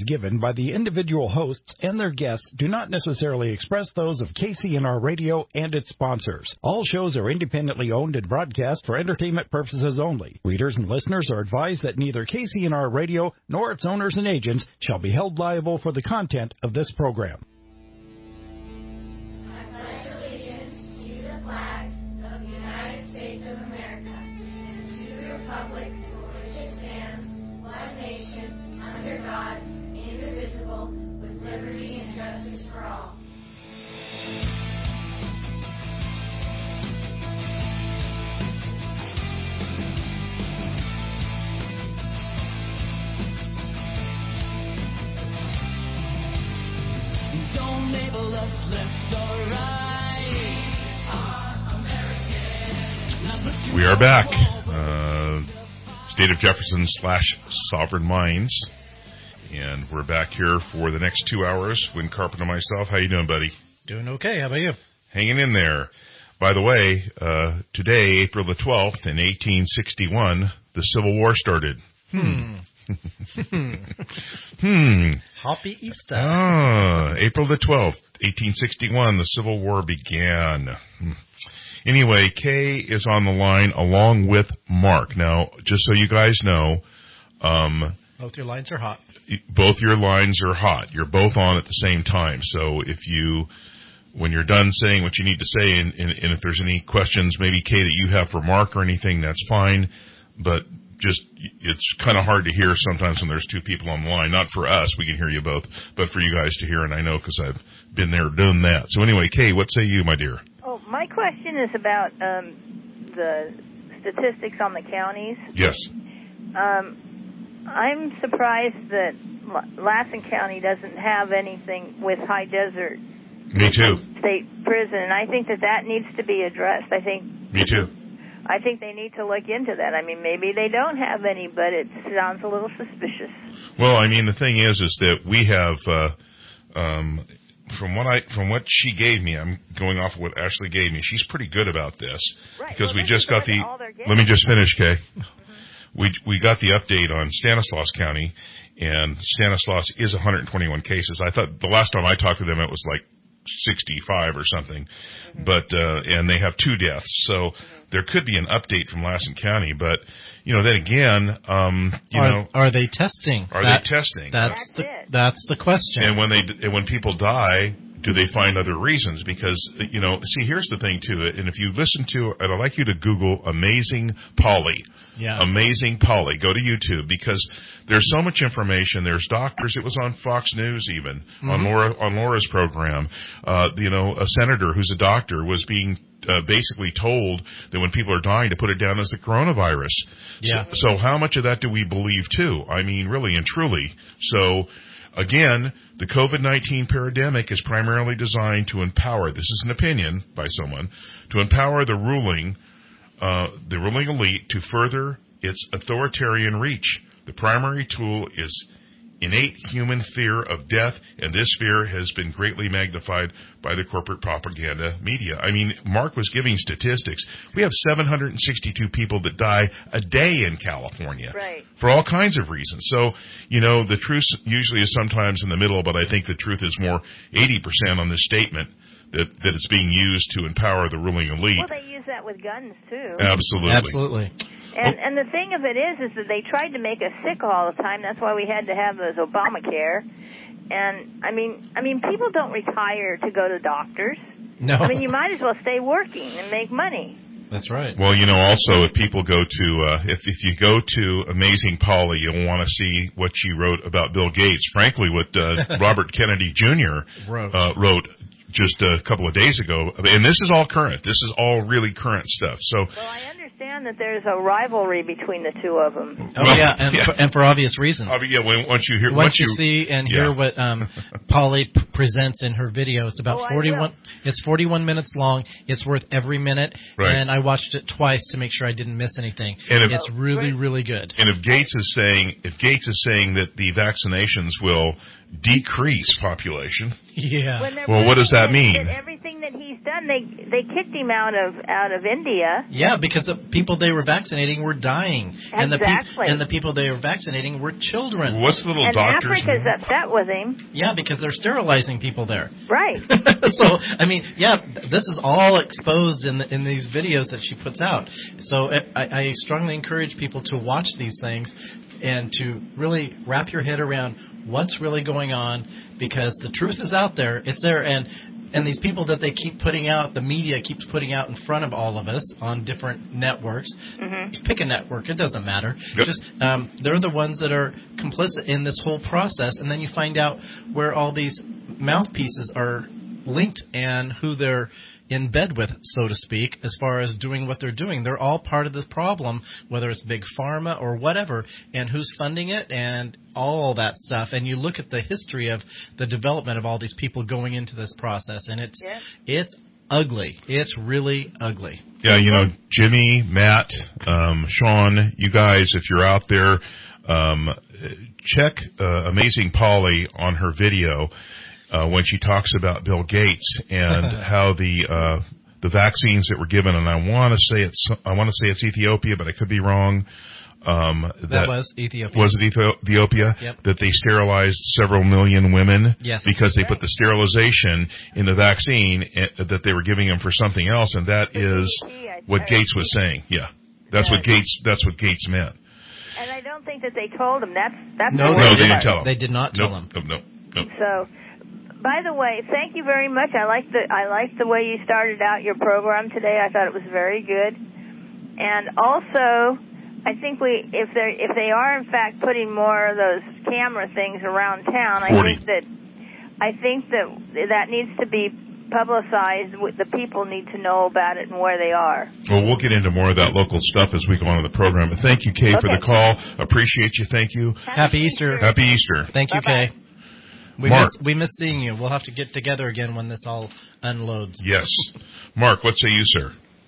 given by the individual hosts and their guests do not necessarily express those of KCNR Radio and its sponsors. All shows are independently owned and broadcast for entertainment purposes only. Readers and listeners are advised that neither KCNR Radio nor its owners and agents shall be held liable for the content of this program. I pledge allegiance to the flag of the United States of America and to the republic for which it stands, one nation, under God, indivisible, with liberty and justice for all. Don't label us left or right. We are back. State of Jefferson / Sovereign Minds. And we're back here for the next 2 hours. Win Carpenter and myself. How you doing, buddy? Doing okay. How about you? Hanging in there. By the way, today, April the 12th, in 1861, the Civil War started. Happy Easter. April the 12th, 1861, the Civil War began. Anyway, Kay is on the line along with Mark. Now, just so you guys know, both your lines are hot. Both your lines are hot. You're both on at the same time. So when you're done saying what you need to say, and if there's any questions, maybe, Kay, that you have for Mark or anything, that's fine. But it's kind of hard to hear sometimes when there's two people on the line. Not for us, we can hear you both, but for you guys to hear, and I know because I've been there, done that. So anyway, Kay, what say you, my dear? Oh, my question is about the statistics on the counties. Yes. I'm surprised that Lassen County doesn't have anything with High Desert Me too. State Prison, and I think that needs to be addressed. Me too. I think they need to look into that. I mean, maybe they don't have any, but it sounds a little suspicious. Well, I mean, the thing is that we have, from what she gave me, I'm going off of what Ashley gave me. She's pretty good about this, right? Because we just got the. Let me just finish, Kay. We got the update on Stanislaus County, and Stanislaus is 121 cases. I thought the last time I talked to them, it was like 65 or something, but and they have 2 deaths. So there could be an update from Lassen County, but then again, are they testing? Are they testing? That's the question. And when people die, do they find other reasons? Because see, here's the thing to it. And if you listen to, and I'd like you to Google Amazing Polly. Yeah. Amazing Polly. Go to YouTube because there's so much information. There's doctors. It was on Fox News even on Laura's program. A senator who's a doctor was being basically told that when people are dying to put it down as the coronavirus. Yeah. So how much of that do we believe too? I mean, really and truly. So again, the COVID-19 pandemic is primarily designed to empower. This is an opinion by someone to empower the ruling elite to further its authoritarian reach. The primary tool is innate human fear of death, and this fear has been greatly magnified by the corporate propaganda media. I mean, Mark was giving statistics. We have 762 people that die a day in California. Right. For all kinds of reasons. So, the truth usually is sometimes in the middle, but I think the truth is more 80% on this statement that it's being used to empower the ruling elite. Well, they use that with guns, too. Absolutely. And the thing of it is that they tried to make us sick all the time. That's why we had to have those Obamacare. And, I mean, people don't retire to go to doctors. No. I mean, you might as well stay working and make money. That's right. Well, also, if people go to, if you go to Amazing Polly, you'll want to see what she wrote about Bill Gates. Frankly, what Robert Kennedy Jr. wrote just a couple of days ago. And this is all current. This is all really current stuff. So. Well, I understand that there's a rivalry between the two of them. Oh, yeah, and for obvious reasons. Once you hear, once you see and hear what Polly presents in her video, it's about 41. It's 41 minutes long. It's worth every minute, and I watched it twice to make sure I didn't miss anything. And it's really, really good. And if Gates is saying that the vaccinations will decrease population, yeah. Well, what does that mean? That everything that he's done, they kicked him out of India. Yeah, because the people they were vaccinating were dying, exactly. and the people they were vaccinating were children. What's the little doctor's name? And Africa's upset with him. Yeah, because they're sterilizing people there. Right. So I mean, yeah, this is all exposed in these videos that she puts out. So I strongly encourage people to watch these things and to really wrap your head around what's really going on, because the truth is out there. It's there, and these people that they keep putting out, the media keeps putting out in front of all of us on different networks. Mm-hmm. Pick a network, it doesn't matter. Yep. Just they're the ones that are complicit in this whole process, and then you find out where all these mouthpieces are linked and who they're in bed with, so to speak, as far as doing what they're doing. They're all part of the problem, whether it's Big Pharma or whatever, and who's funding it and all that stuff. And you look at the history of the development of all these people going into this process, and it's ugly. It's really ugly. Yeah, you know, Jimmy, Matt, Sean, you guys, if you're out there, check Amazing Polly on her video. When she talks about Bill Gates and how the vaccines that were given, and I want to say it's Ethiopia, but I could be wrong. That was Ethiopia. Was it Ethiopia? Yep. That they sterilized several million women? Yes. Because they put the sterilization in the vaccine that they were giving them for something else, and that is what Gates was saying. Yeah, that's what Gates meant. And I don't think that they told him. That's no, they didn't tell him. They did not tell him. Nope. So. By the way, thank you very much. I like the way you started out your program today. I thought it was very good. And also, I think if they are in fact putting more of those camera things around town, I think that needs to be publicized. The people need to know about it and where they are. Well, we'll get into more of that local stuff as we go on to the program. But thank you, Kay, for the call. Appreciate you. Thank you. Happy Easter. Happy Easter. Thank you, Bye-bye. Kay. We miss seeing you. We'll have to get together again when this all unloads. Yes. Mark, what say you, sir?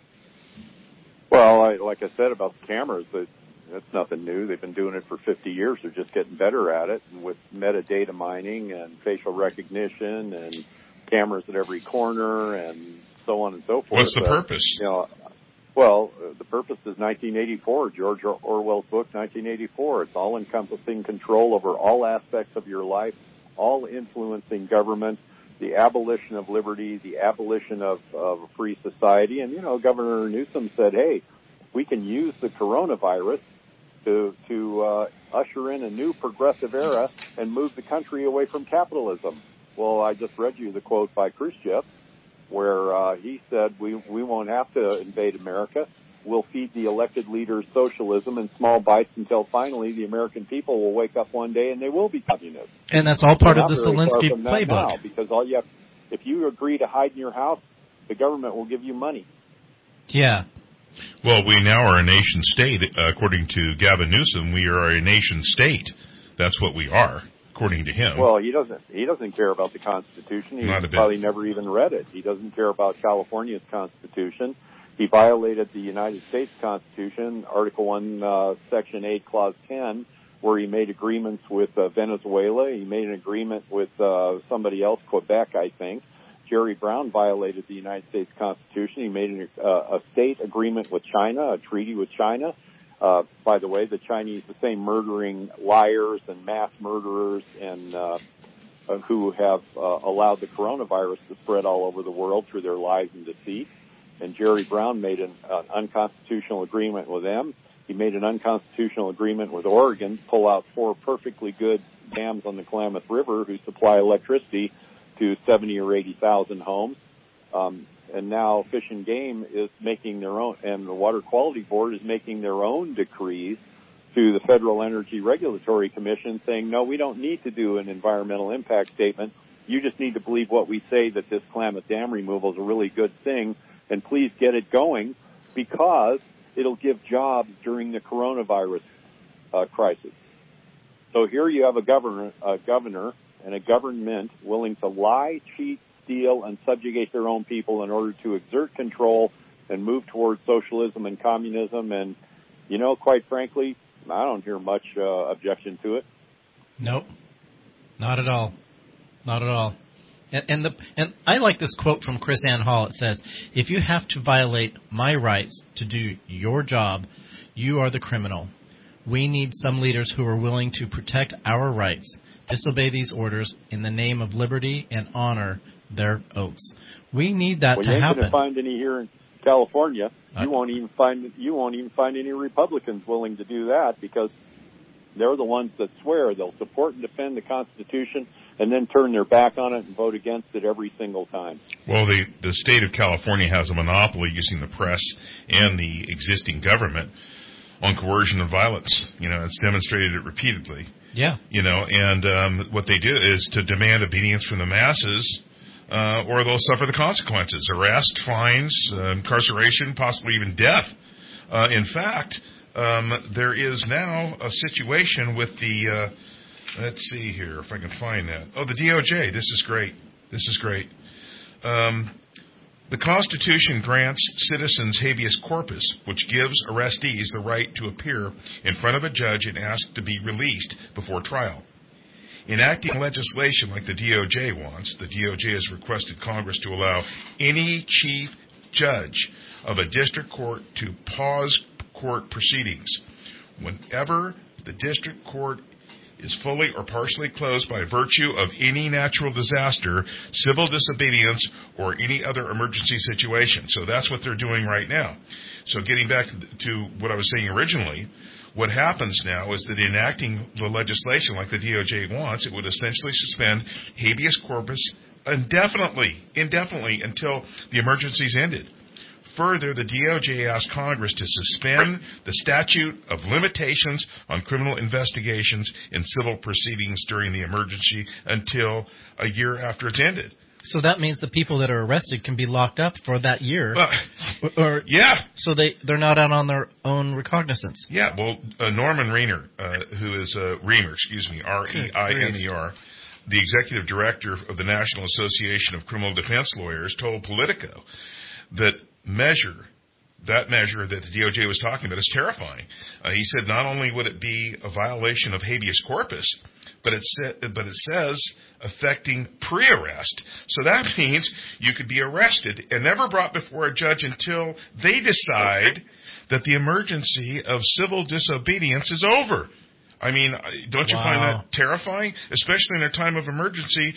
Well, like I said about the cameras, that's nothing new. They've been doing it for 50 years. They're just getting better at it. And with metadata mining and facial recognition and cameras at every corner and so on and so forth. What's the purpose? The purpose is 1984, George Orwell's book, 1984. It's all-encompassing control over all aspects of your life, all influencing government, the abolition of liberty, the abolition of a free society. And, Governor Newsom said, hey, we can use the coronavirus to usher in a new progressive era and move the country away from capitalism. Well, I just read you the quote by Khrushchev where he said we won't have to invade America. We'll feed the elected leaders socialism in small bites until finally the American people will wake up one day and they will be communists. And that's all part of the Zelensky playbook. Now, because if you agree to hide in your house, the government will give you money. Yeah. Well, we now are a nation state. According to Gavin Newsom, we are a nation state. That's what we are, according to him. Well, he doesn't care about the Constitution. He's probably never even read it. He doesn't care about California's Constitution. He violated the United States Constitution, Article 1, Section 8, Clause 10, where he made agreements with Venezuela. He made an agreement with somebody else, Quebec, I think. Jerry Brown violated the United States Constitution. He made a state agreement with China, a treaty with China. By the way, the Chinese, the same murdering liars and mass murderers and who have allowed the coronavirus to spread all over the world through their lies and deceit. And Jerry Brown made an unconstitutional agreement with them. He made an unconstitutional agreement with Oregon to pull out 4 perfectly good dams on the Klamath River who supply electricity to 70 or 80,000 homes. And now Fish and Game is making their own, and the Water Quality Board is making their own decrees to the Federal Energy Regulatory Commission saying, no, we don't need to do an environmental impact statement. You just need to believe what we say, that this Klamath Dam removal is a really good thing. And please get it going because it'll give jobs during the coronavirus crisis. So here you have a governor and a government willing to lie, cheat, steal, and subjugate their own people in order to exert control and move towards socialism and communism. And, quite frankly, I don't hear much objection to it. Nope. Not at all. Not at all. And I like this quote from Chris Ann Hall. It says, "If you have to violate my rights to do your job, you are the criminal. We need some leaders who are willing to protect our rights, disobey these orders in the name of liberty, and honor their oaths." We need that to happen. You ain't going to find any here in California. You won't even find any Republicans willing to do that, because they're the ones that swear they'll support and defend the Constitution and then turn their back on it and vote against it every single time. Well, the state of California has a monopoly, using the press and the existing government, on coercion and violence. It's demonstrated it repeatedly. Yeah. And what they do is to demand obedience from the masses, or they'll suffer the consequences: arrest, fines, incarceration, possibly even death. In fact, there is now a situation with the, let's see here if I can find that. Oh, the DOJ. This is great. The Constitution grants citizens habeas corpus, which gives arrestees the right to appear in front of a judge and ask to be released before trial. Enacting legislation like the DOJ wants, the DOJ has requested Congress to allow any chief judge of a district court to pause court proceedings whenever the district court is fully or partially closed by virtue of any natural disaster, civil disobedience, or any other emergency situation. So that's what they're doing right now. So getting back to what I was saying originally, what happens now is that enacting the legislation like the DOJ wants, it would essentially suspend habeas corpus indefinitely until the emergency's ended. Further, the DOJ asked Congress to suspend the statute of limitations on criminal investigations in civil proceedings during the emergency until a year after it's ended. So that means the people that are arrested can be locked up for that year. Yeah. So they're not out on their own recognizance. Yeah. Well, Norman Reimer, who is Reimer, Reimer, the executive director of the National Association of Criminal Defense Lawyers, told Politico that measure that the DOJ was talking about is terrifying. He said not only would it be a violation of habeas corpus, but it says affecting pre-arrest. So that means you could be arrested and never brought before a judge until they decide that the emergency of civil disobedience is over. I mean, don't you find that terrifying? Especially in a time of emergency.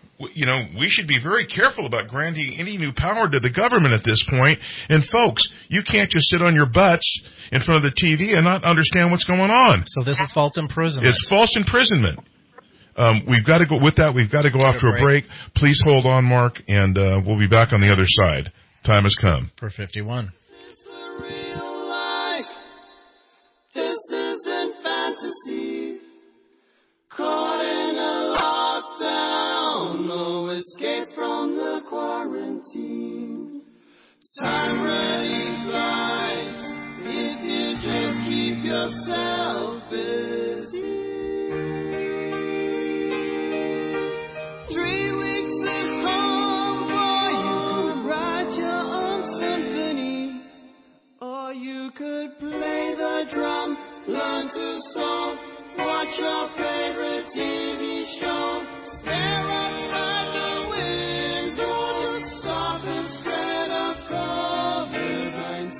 We should be very careful about granting any new power to the government at this point. And folks, you can't just sit on your butts in front of the TV and not understand what's going on. So this is false imprisonment. It's false imprisonment. We've got to go off to a break. Please hold on, Mark, and we'll be back on the other side. Time has come. For 51. Escape from the quarantine. Time really flies if you just keep yourself busy. 3 weeks at home, or you could write your own symphony, or you could play the drum, learn to sew, watch your favorite TV show, stare outside the window to stop the spread of COVID-19.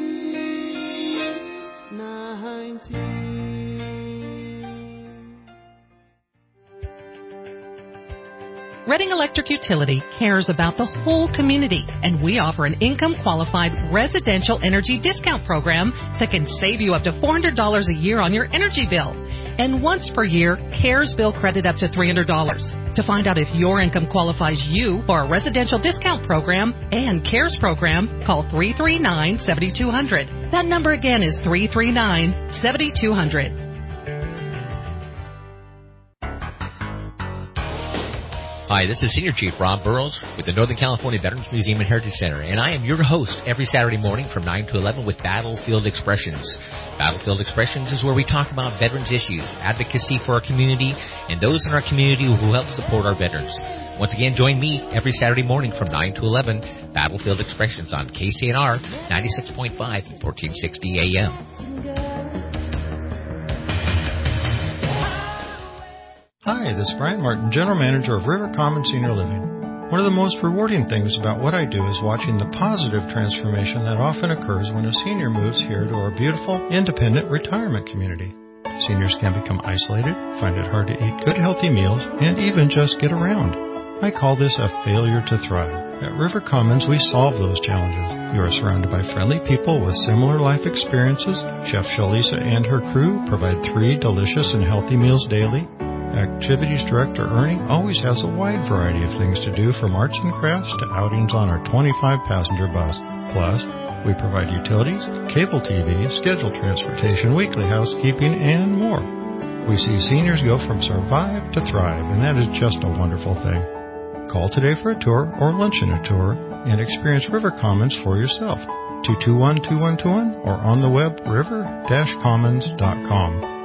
Reading Electric Utility cares about the whole community, and we offer an income-qualified residential energy discount program that can save you up to $400 a year on your energy bill. And once per year, CARES bill credit up to $300. To find out if your income qualifies you for a residential discount program and CARES program, call 339-7200. That number again is 339-7200. Hi, this is Senior Chief Rob Burrows with the Northern California Veterans Museum and Heritage Center, and I am your host every Saturday morning from 9 to 11 with Battlefield Expressions. Battlefield Expressions is where we talk about veterans issues, advocacy for our community, and those in our community who help support our veterans. Once again, join me every Saturday morning from 9 to 11, Battlefield Expressions on KCNR 96.5 and 1460 AM. Hi, this is Brian Martin, General Manager of River Common Senior Living. One of the most rewarding things about what I do is watching the positive transformation that often occurs when a senior moves here to our beautiful, independent retirement community. Seniors can become isolated, find it hard to eat good, healthy meals, and even just get around. I call this a failure to thrive. At River Commons, we solve those challenges. You are surrounded by friendly people with similar life experiences. Chef Shalisa and her crew provide 3 delicious and healthy meals daily. Activities Director Ernie always has a wide variety of things to do, from arts and crafts to outings on our 25-passenger bus. Plus, we provide utilities, cable TV, scheduled transportation, weekly housekeeping, and more. We see seniors go from survive to thrive, and that is just a wonderful thing. Call today for a tour or luncheon a tour and experience River Commons for yourself. 221-2121 or on the web river-commons.com.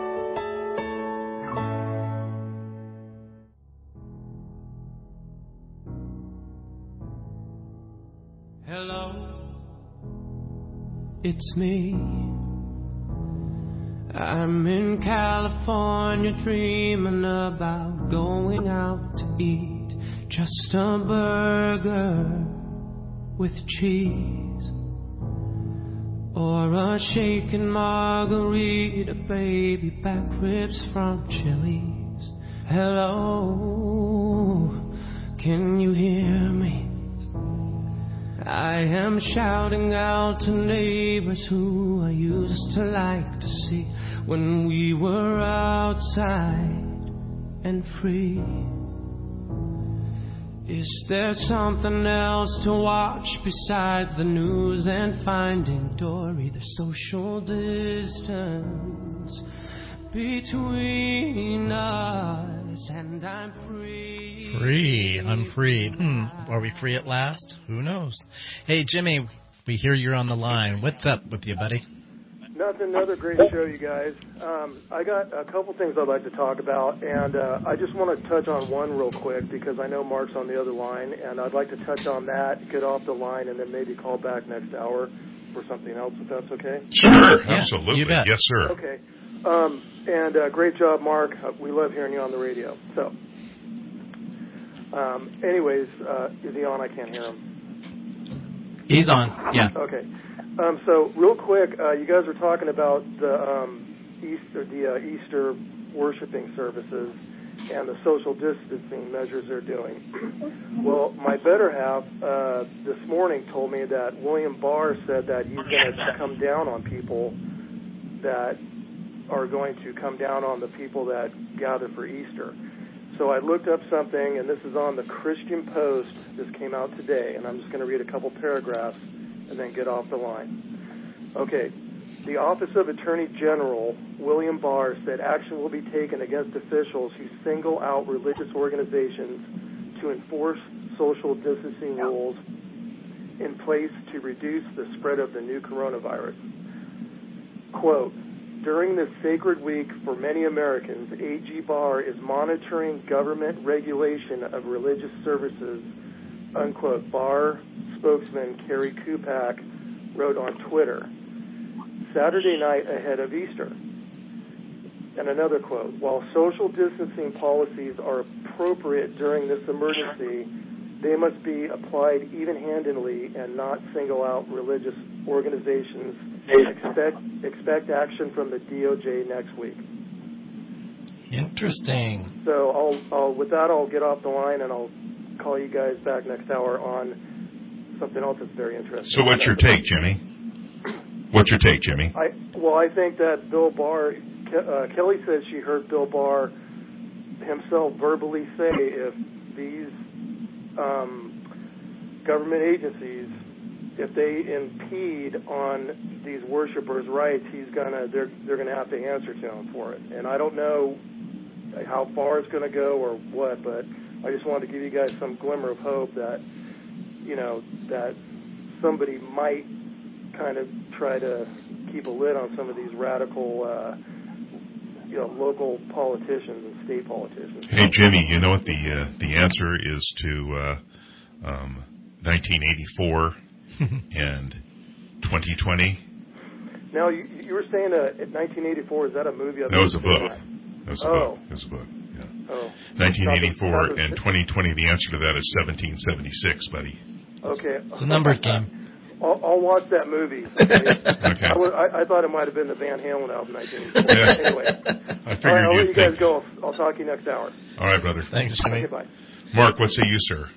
It's me. I'm in California dreaming about going out to eat. Just a burger with cheese, or a shaken margarita, baby back ribs from Chili's. Hello, can you hear me? I am shouting out to neighbors who I used to like to see when we were outside and free. Is there something else to watch besides the news and Finding Dory? The social distance between us, and I'm free. I'm free. Are we free at last? Who knows? Hey, Jimmy, we hear you're on the line. What's up with you, buddy? Nothing. Another great show, you guys. I got a couple things I'd like to talk about, and I just want to touch on one real quick because I know Mark's on the other line, and I'd like to touch on that, get off the line, and then maybe call back next hour for something else, if that's okay? Sure, absolutely. You bet. Yes, sir. Okay. And great job, Mark. We love hearing you on the radio. So, anyways, is he on? I can't hear him. He's on, yeah. Okay. So, real quick, you guys were talking about the Easter worshiping services and the social distancing measures they're doing. Well, my better half this morning told me that William Barr said that he's going to come down on people that are going to come down on the people that gather for Easter. So I looked up something, and this is on the Christian Post. This came out today, and I'm just going to read a couple paragraphs and then get off the line. Okay. The Office of Attorney General, William Barr, said action will be taken against officials who single out religious organizations to enforce social distancing rules in place to reduce the spread of the new coronavirus. Quote, during this sacred week for many Americans, A.G. Barr is monitoring government regulation of religious services, unquote. Barr spokesman Kerry Kupak wrote on Twitter, Saturday night ahead of Easter. And another quote, while social distancing policies are appropriate during this emergency, they must be applied even-handedly and not single out religious organizations. Expect action from the DOJ next week. Interesting. So with that, I'll get off the line and I'll call you guys back next hour on something else that's very interesting. So what's your take, Jimmy? What's your take, Jimmy? I think that Bill Barr, Kelly said she heard Bill Barr himself verbally say if these government agencies, if they impede on these worshipers' rights, they're gonna have to answer to him for it. And I don't know how far it's gonna go or what, but I just wanted to give you guys some glimmer of hope that, that somebody might kind of try to keep a lid on some of these radical, local politicians and state politicians. Hey, Jimmy, you know what the answer is to 1984 and 2020? Now, you were saying 1984, is that a movie? That was a book. It was a book. Yeah. 1984, and 2020, the answer to that is 1776, buddy. Okay. It's a numbers game. I'll watch that movie. Okay. I thought it might have been the Van Halen album, 1984. Anyway. I figured I'll let you guys think. go. I'll talk to you next hour. All right, brother. Thanks, Jimmy. Okay, bye. Mark, what say you, sir?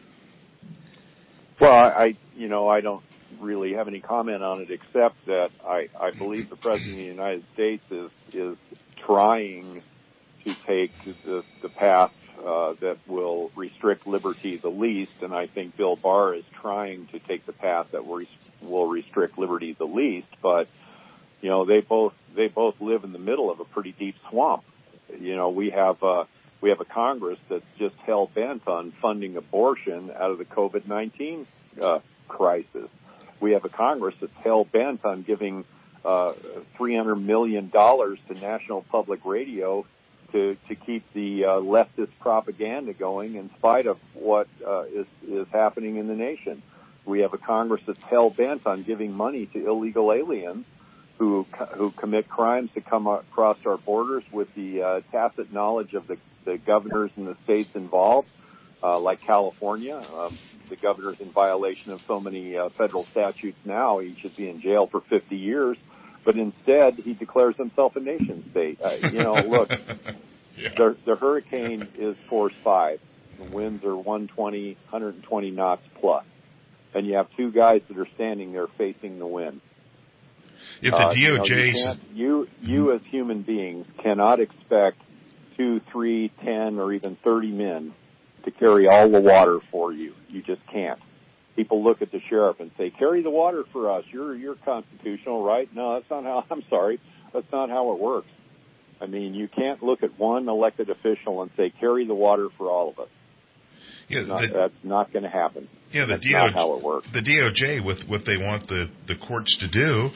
Well, I don't really have any comment on it except that I believe the President of the United States is trying to take the path that will restrict liberty the least, and I think Bill Barr is trying to take the path that will restrict liberty the least. But they both live in the middle of a pretty deep swamp. We have a Congress that's just hell bent on funding abortion out of the COVID-19 crisis. We have a Congress that's hell bent on giving $300 million to National Public Radio to keep the leftist propaganda going in spite of what is happening in the nation. We have a Congress that's hell bent on giving money to illegal aliens who commit crimes to come across our borders with the tacit knowledge of the governors in the states involved, like California. The governor's in violation of so many federal statutes now. He should be in jail for 50 years. But instead, he declares himself a nation state. Look, the hurricane is force 5. The winds are 120 knots plus. And you have two guys that are standing there facing the wind. If the DOJ... You as human beings cannot expect 2, 3, 10, or even 30 men to carry all the water for you. You just can't. People look at the sheriff and say, carry the water for us. You're constitutional, right? No, that's not how, I'm sorry. That's not how it works. I mean, you can't look at one elected official and say, carry the water for all of us. Yeah, that's not going to happen. Yeah, that's not how it works. The DOJ, with what they want the courts to do,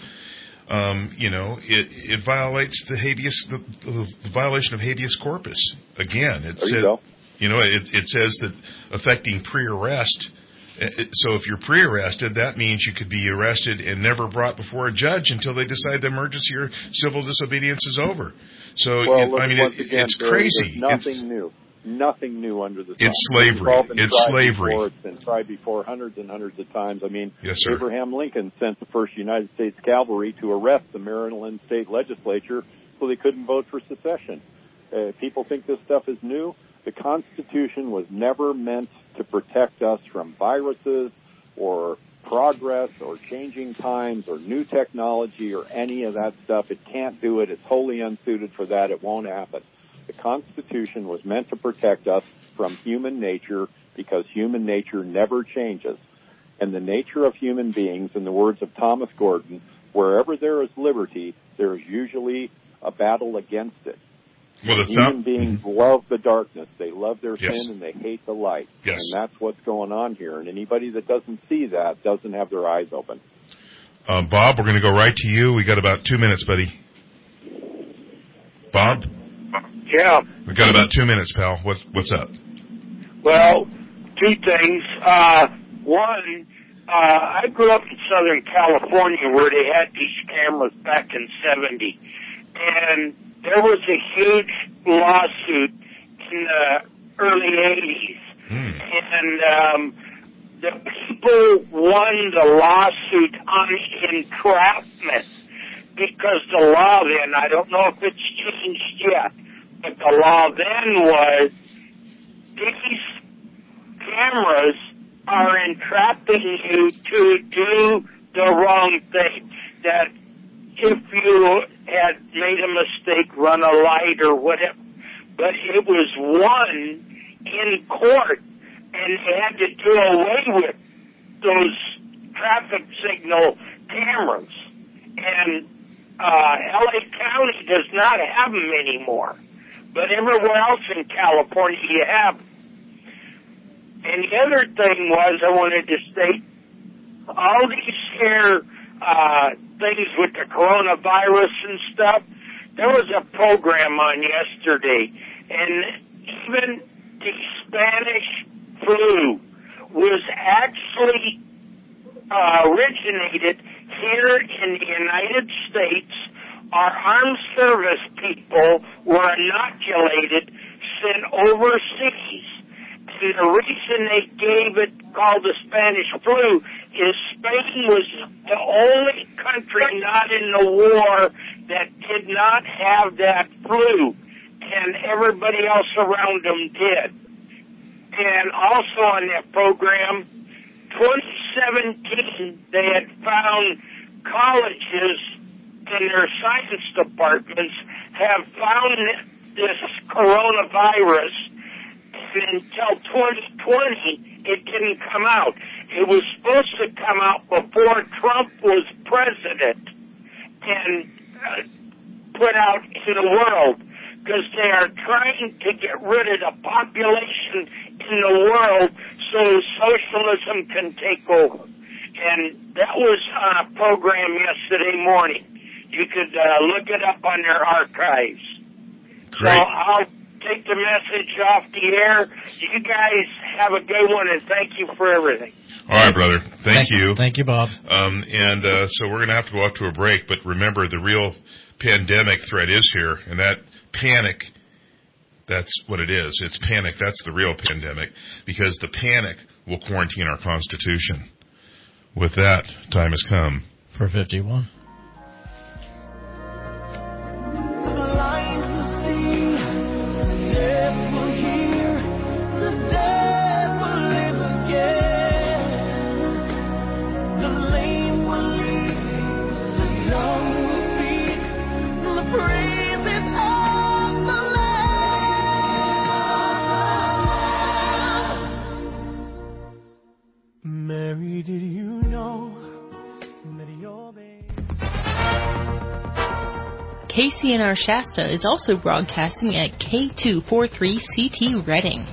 it violates the violation of habeas corpus. Again, it says that affecting pre-arrest. So if you're pre-arrested, that means you could be arrested and never brought before a judge until they decide the emergency or civil disobedience is over. So, it's crazy. Nothing new. Nothing new under the sun. It's slavery. It's slavery. It's been tried before hundreds and hundreds of times. I mean, yes, sir. Abraham Lincoln sent the first United States Cavalry to arrest the Maryland State Legislature so they couldn't vote for secession. People think this stuff is new. The Constitution was never meant to protect us from viruses or progress or changing times or new technology or any of that stuff. It can't do it. It's wholly unsuited for that. It won't happen. The Constitution was meant to protect us from human nature because human nature never changes. And the nature of human beings, in the words of Thomas Gordon, wherever there is liberty, there is usually a battle against it. Well, human beings love the darkness. They love their sin and they hate the light. Yes. And that's what's going on here. And anybody that doesn't see that doesn't have their eyes open. Bob, we're going to go right to you. We got about 2 minutes, buddy. Bob? Yeah. We've got about 2 minutes, pal. What's up? Well, two things. One, I grew up in Southern California where they had these cameras back in 70. And there was a huge lawsuit in the early 80s. And the people won the lawsuit on entrapment because the law then, I don't know if it's changed yet, but the law then was these cameras are entrapping you to do the wrong thing. That if you had made a mistake, run a light or whatever, but it was won in court, and they had to do away with those traffic signal cameras. And LA County does not have them anymore, but everywhere else in California you have them. And the other thing was, I wanted to state, all these here things with the coronavirus and stuff, there was a program on yesterday, and even the Spanish flu was actually originated here in the United States. Our armed service people were inoculated in overseas. And the reason they gave it called the Spanish flu is Spain was the only country not in the war that did not have that flu, and everybody else around them did. And also on that program, 2017, they had found colleges in their science departments have found this coronavirus, and until 2020, it didn't come out. It was supposed to come out before Trump was president and put out to the world, because they are trying to get rid of the population in the world so socialism can take over. And that was on a program yesterday morning. You could look it up on their archives. Great. So I'll take the message off the air. You guys have a good one, and thank you for everything. All right, brother. Thank you. Thank you, Bob. So we're going to have to go out to a break, but remember, the real pandemic threat is here, and that panic, that's what it is. It's panic. That's the real pandemic, because the panic will quarantine our Constitution. With that, time has come. For 51. Mary, did you know that your baby... KCNR Shasta is also broadcasting at K243CT Reading.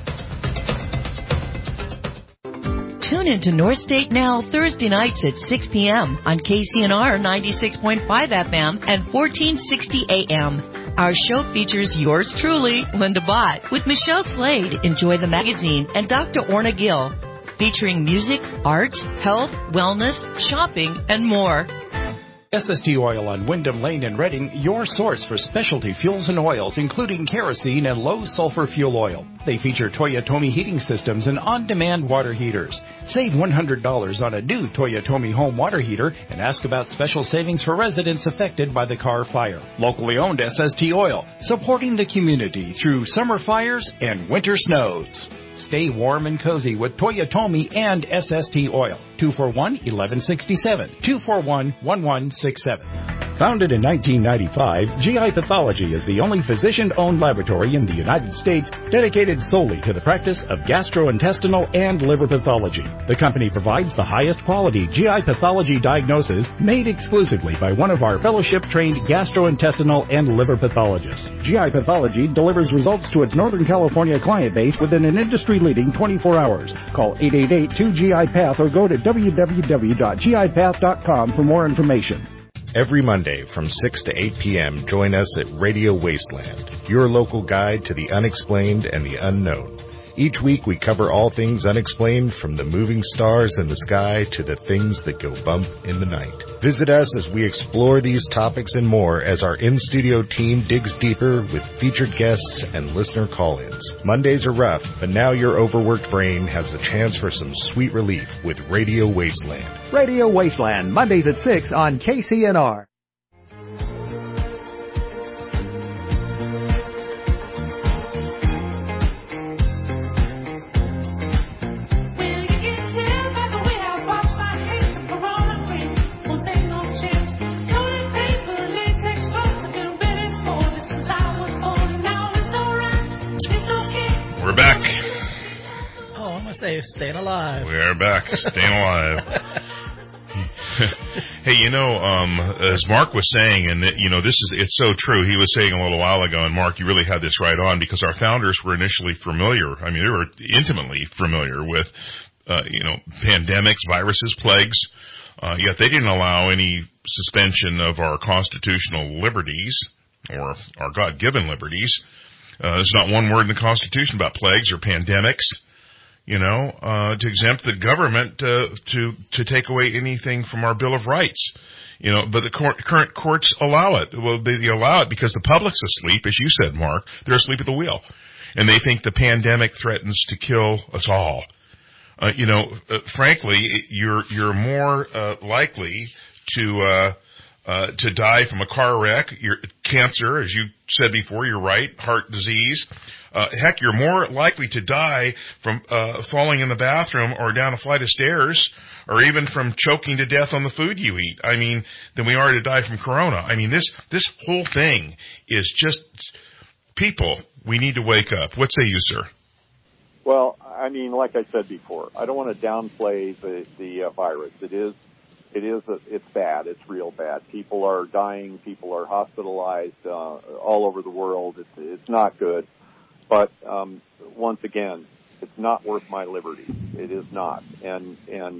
Tune into North State Now Thursday nights at 6 p.m. on KCNR 96.5 FM and 1460 AM. Our show features yours truly, Linda Bott, with Michelle Slade, Enjoy the Magazine, and Dr. Orna Gill, featuring music, art, health, wellness, shopping, and more. SST Oil on Wyndham Lane in Reading, your source for specialty fuels and oils, including kerosene and low-sulfur fuel oil. They feature Toyotomi heating systems and on-demand water heaters. Save $100 on a new Toyotomi home water heater and ask about special savings for residents affected by the Carr fire. Locally owned SST Oil, supporting the community through summer fires and winter snows. Stay warm and cozy with Toyotomi and SST Oil. 241-1167. 241-1167. Founded in 1995, GI Pathology is the only physician-owned laboratory in the United States dedicated solely to the practice of gastrointestinal and liver pathology. The company provides the highest quality GI pathology diagnosis made exclusively by one of our fellowship-trained gastrointestinal and liver pathologists. GI Pathology delivers results to its Northern California client base within an industry-leading 24 hours. Call 888-2GI-PATH or go to www.gipath.com for more information. Every Monday from 6 to 8 p.m., join us at Radio Wasteland, your local guide to the unexplained and the unknown. Each week we cover all things unexplained, from the moving stars in the sky to the things that go bump in the night. Visit us as we explore these topics and more as our in-studio team digs deeper with featured guests and listener call-ins. Mondays are rough, but now your overworked brain has a chance for some sweet relief with Radio Wasteland. Radio Wasteland, Mondays at 6 on KCNR. Staying alive. We're back, staying alive. Hey, as Mark was saying, and it's so true. He was saying a little while ago, and Mark, you really had this right on, because our founders were initially familiar. I mean, they were intimately familiar with, pandemics, viruses, plagues. Yet they didn't allow any suspension of our constitutional liberties or our God-given liberties. There's not one word in the Constitution about plagues or pandemics. To exempt the government to take away anything from our Bill of Rights. But the current courts allow it. Well, they allow it because the public's asleep, as you said, Mark. They're asleep at the wheel. and they think the pandemic threatens to kill us all. Frankly, you're more likely to die from a car wreck, cancer, as you said before. You're right, heart disease. Heck, you're more likely to die from falling in the bathroom or down a flight of stairs, or even from choking to death on the food you eat. I mean, than we are to die from corona. I mean, this whole thing is just people. We need to wake up. What say you, sir? Well, I mean, like I said before, I don't want to downplay the virus. It's bad. It's real bad. People are dying. People are hospitalized all over the world. It's not good. But once again, it's not worth my liberty. It is not. And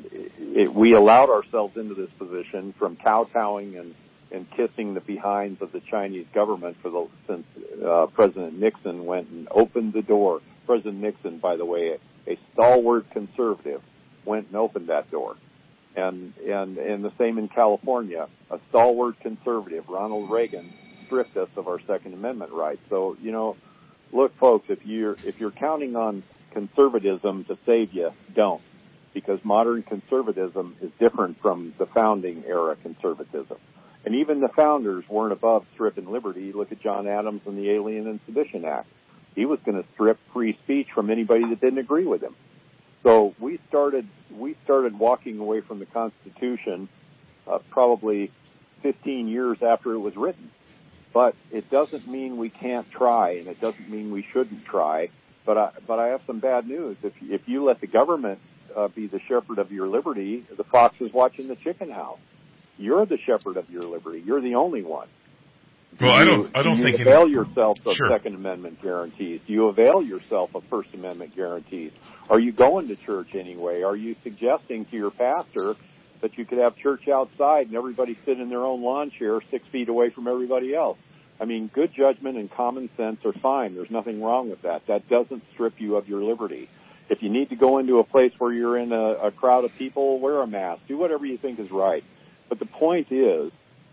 we allowed ourselves into this position from kowtowing and kissing the behinds of the Chinese government since President Nixon went and opened the door. President Nixon, by the way, a stalwart conservative, went and opened that door. And the same in California. A stalwart conservative, Ronald Reagan, stripped us of our Second Amendment rights. So, look, folks, if you're counting on conservatism to save you, don't. Because modern conservatism is different from the founding era conservatism. And even the founders weren't above stripping liberty. Look at John Adams and the Alien and Sedition Act. He was going to strip free speech from anybody that didn't agree with him. So we started walking away from the Constitution probably 15 years after it was written. But it doesn't mean we can't try, and it doesn't mean we shouldn't try. But I have some bad news. If you let the government be the shepherd of your liberty, the fox is watching the chicken house. You're the shepherd of your liberty. You're the only one. Well, I don't think you avail yourself of sure. Second Amendment guarantees. Do you avail yourself of First Amendment guarantees? Are you going to church anyway? Are you suggesting to your pastor that you could have church outside and everybody sit in their own lawn chair 6 feet away from everybody else? I mean, good judgment and common sense are fine. There's nothing wrong with that. That doesn't strip you of your liberty. If you need to go into a place where you're in a crowd of people, wear a mask. Do whatever you think is right. But the point is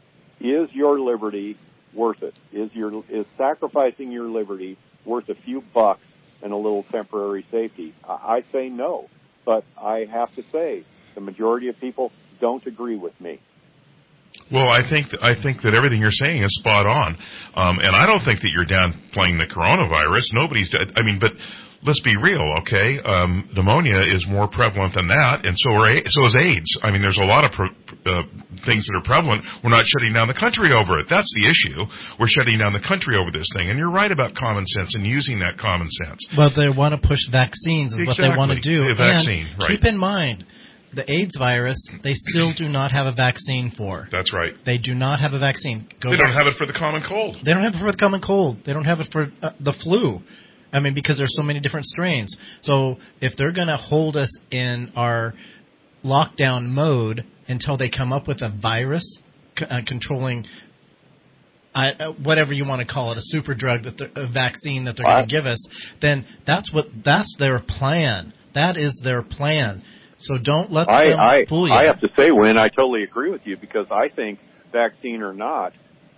your liberty worth it? Is sacrificing your liberty worth a few bucks and a little temporary safety? I say no, but I have to say the majority of people don't agree with me. Well, I think that everything you're saying is spot on, and I don't think that you're downplaying the coronavirus. But let's be real, okay? Pneumonia is more prevalent than that, and so is AIDS. I mean, there's a lot of things that are prevalent. We're not shutting down the country over it. That's the issue. We're shutting down the country over this thing, and you're right about common sense and using that common sense. Well, they want to push vaccines is exactly. What they want to do. The vaccine, and right. Keep in mind, the AIDS virus, they still do not have a vaccine for. That's right. They do not have a vaccine. They don't have it for the common cold. They don't have it for the common cold. They don't have it for the flu. I mean, because there's so many different strains. So if they're going to hold us in our lockdown mode until they come up with a virus controlling whatever you want to call it, a super drug, a vaccine that they're going to give us, then that's their plan. That is their plan. So don't let them fool you. I have to say, Wynn, I totally agree with you, because I think, vaccine or not,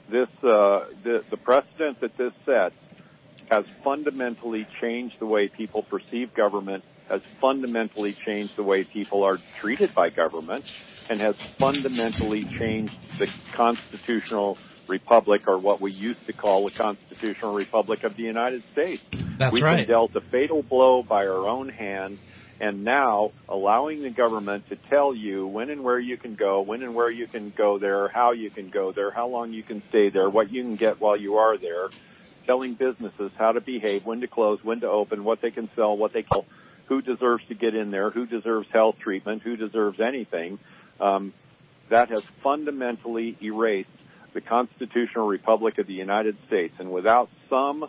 the precedent that this sets has fundamentally changed the way people perceive government, has fundamentally changed the way people are treated by government, and has fundamentally changed the constitutional republic, or what we used to call the constitutional republic of the United States. That's right. We've been dealt a fatal blow by our own hand, and now allowing the government to tell you when and where you can go, when and where you can go there, how you can go there, how long you can stay there, what you can get while you are there, telling businesses how to behave, when to close, when to open, what they can sell, what they can, who deserves to get in there, who deserves health treatment, who deserves anything. That has fundamentally erased the constitutional republic of the United States. And without some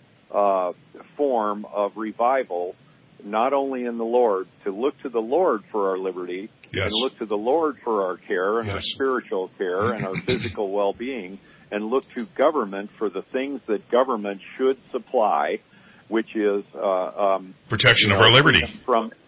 form of revival, not only in the Lord, to look to the Lord for our liberty, yes. and look to the Lord for our care and yes. our spiritual care and our physical well-being, and look to government for the things that government should supply, which is protection of our liberty,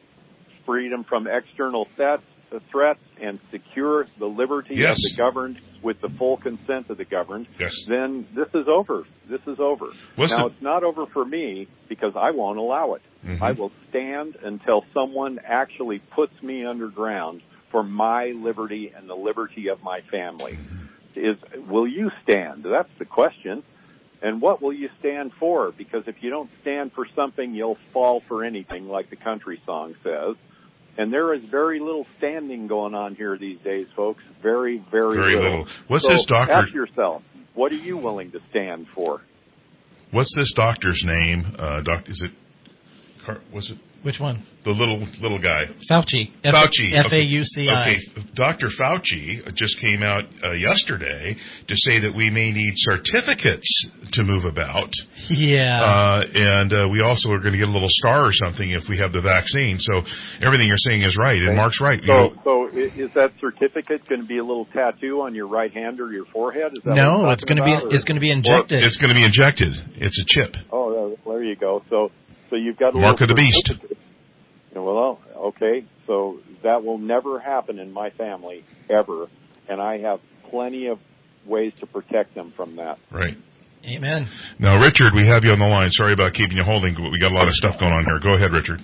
freedom from external threats, and secure the liberty yes. of the governed with the full consent of the governed, then this is over. This is over. Now, it's not over for me because I won't allow it. Mm-hmm. I will stand until someone actually puts me underground for my liberty and the liberty of my family. Will you stand? That's the question. And what will you stand for? Because if you don't stand for something, you'll fall for anything, like the country song says. And there is very little standing going on here these days, folks. Very, very little. What's this doctor? Ask yourself, what are you willing to stand for? What's this doctor's name? Is it? Was it? Which one? The little guy. Fauci. Fauci. F-A-U-C-I. Okay. Dr. Fauci just came out yesterday to say that we may need certificates to move about. Yeah. And we also are going to get a little star or something if we have the vaccine. So everything you're saying is right, and Mark's right. So is that certificate going to be a little tattoo on your right hand or your forehead? Is that no, it's going to be injected. It's going to be injected. It's a chip. Oh, there you go. So you've got a Mark of the Beast. Well, okay. So that will never happen in my family, ever. And I have plenty of ways to protect them from that. Right. Amen. Now, Richard, we have you on the line. Sorry about keeping you holding, but we got a lot of stuff going on here. Go ahead, Richard.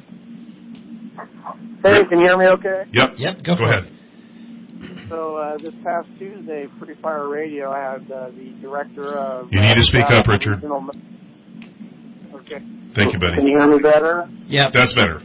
Hey, can you hear me okay? Yep. Go ahead. So this past Tuesday, Free Fire Radio, I had the director of... You need to speak up, Richard. Okay. Thank you, buddy. Can you hear me better? Yeah. That's better.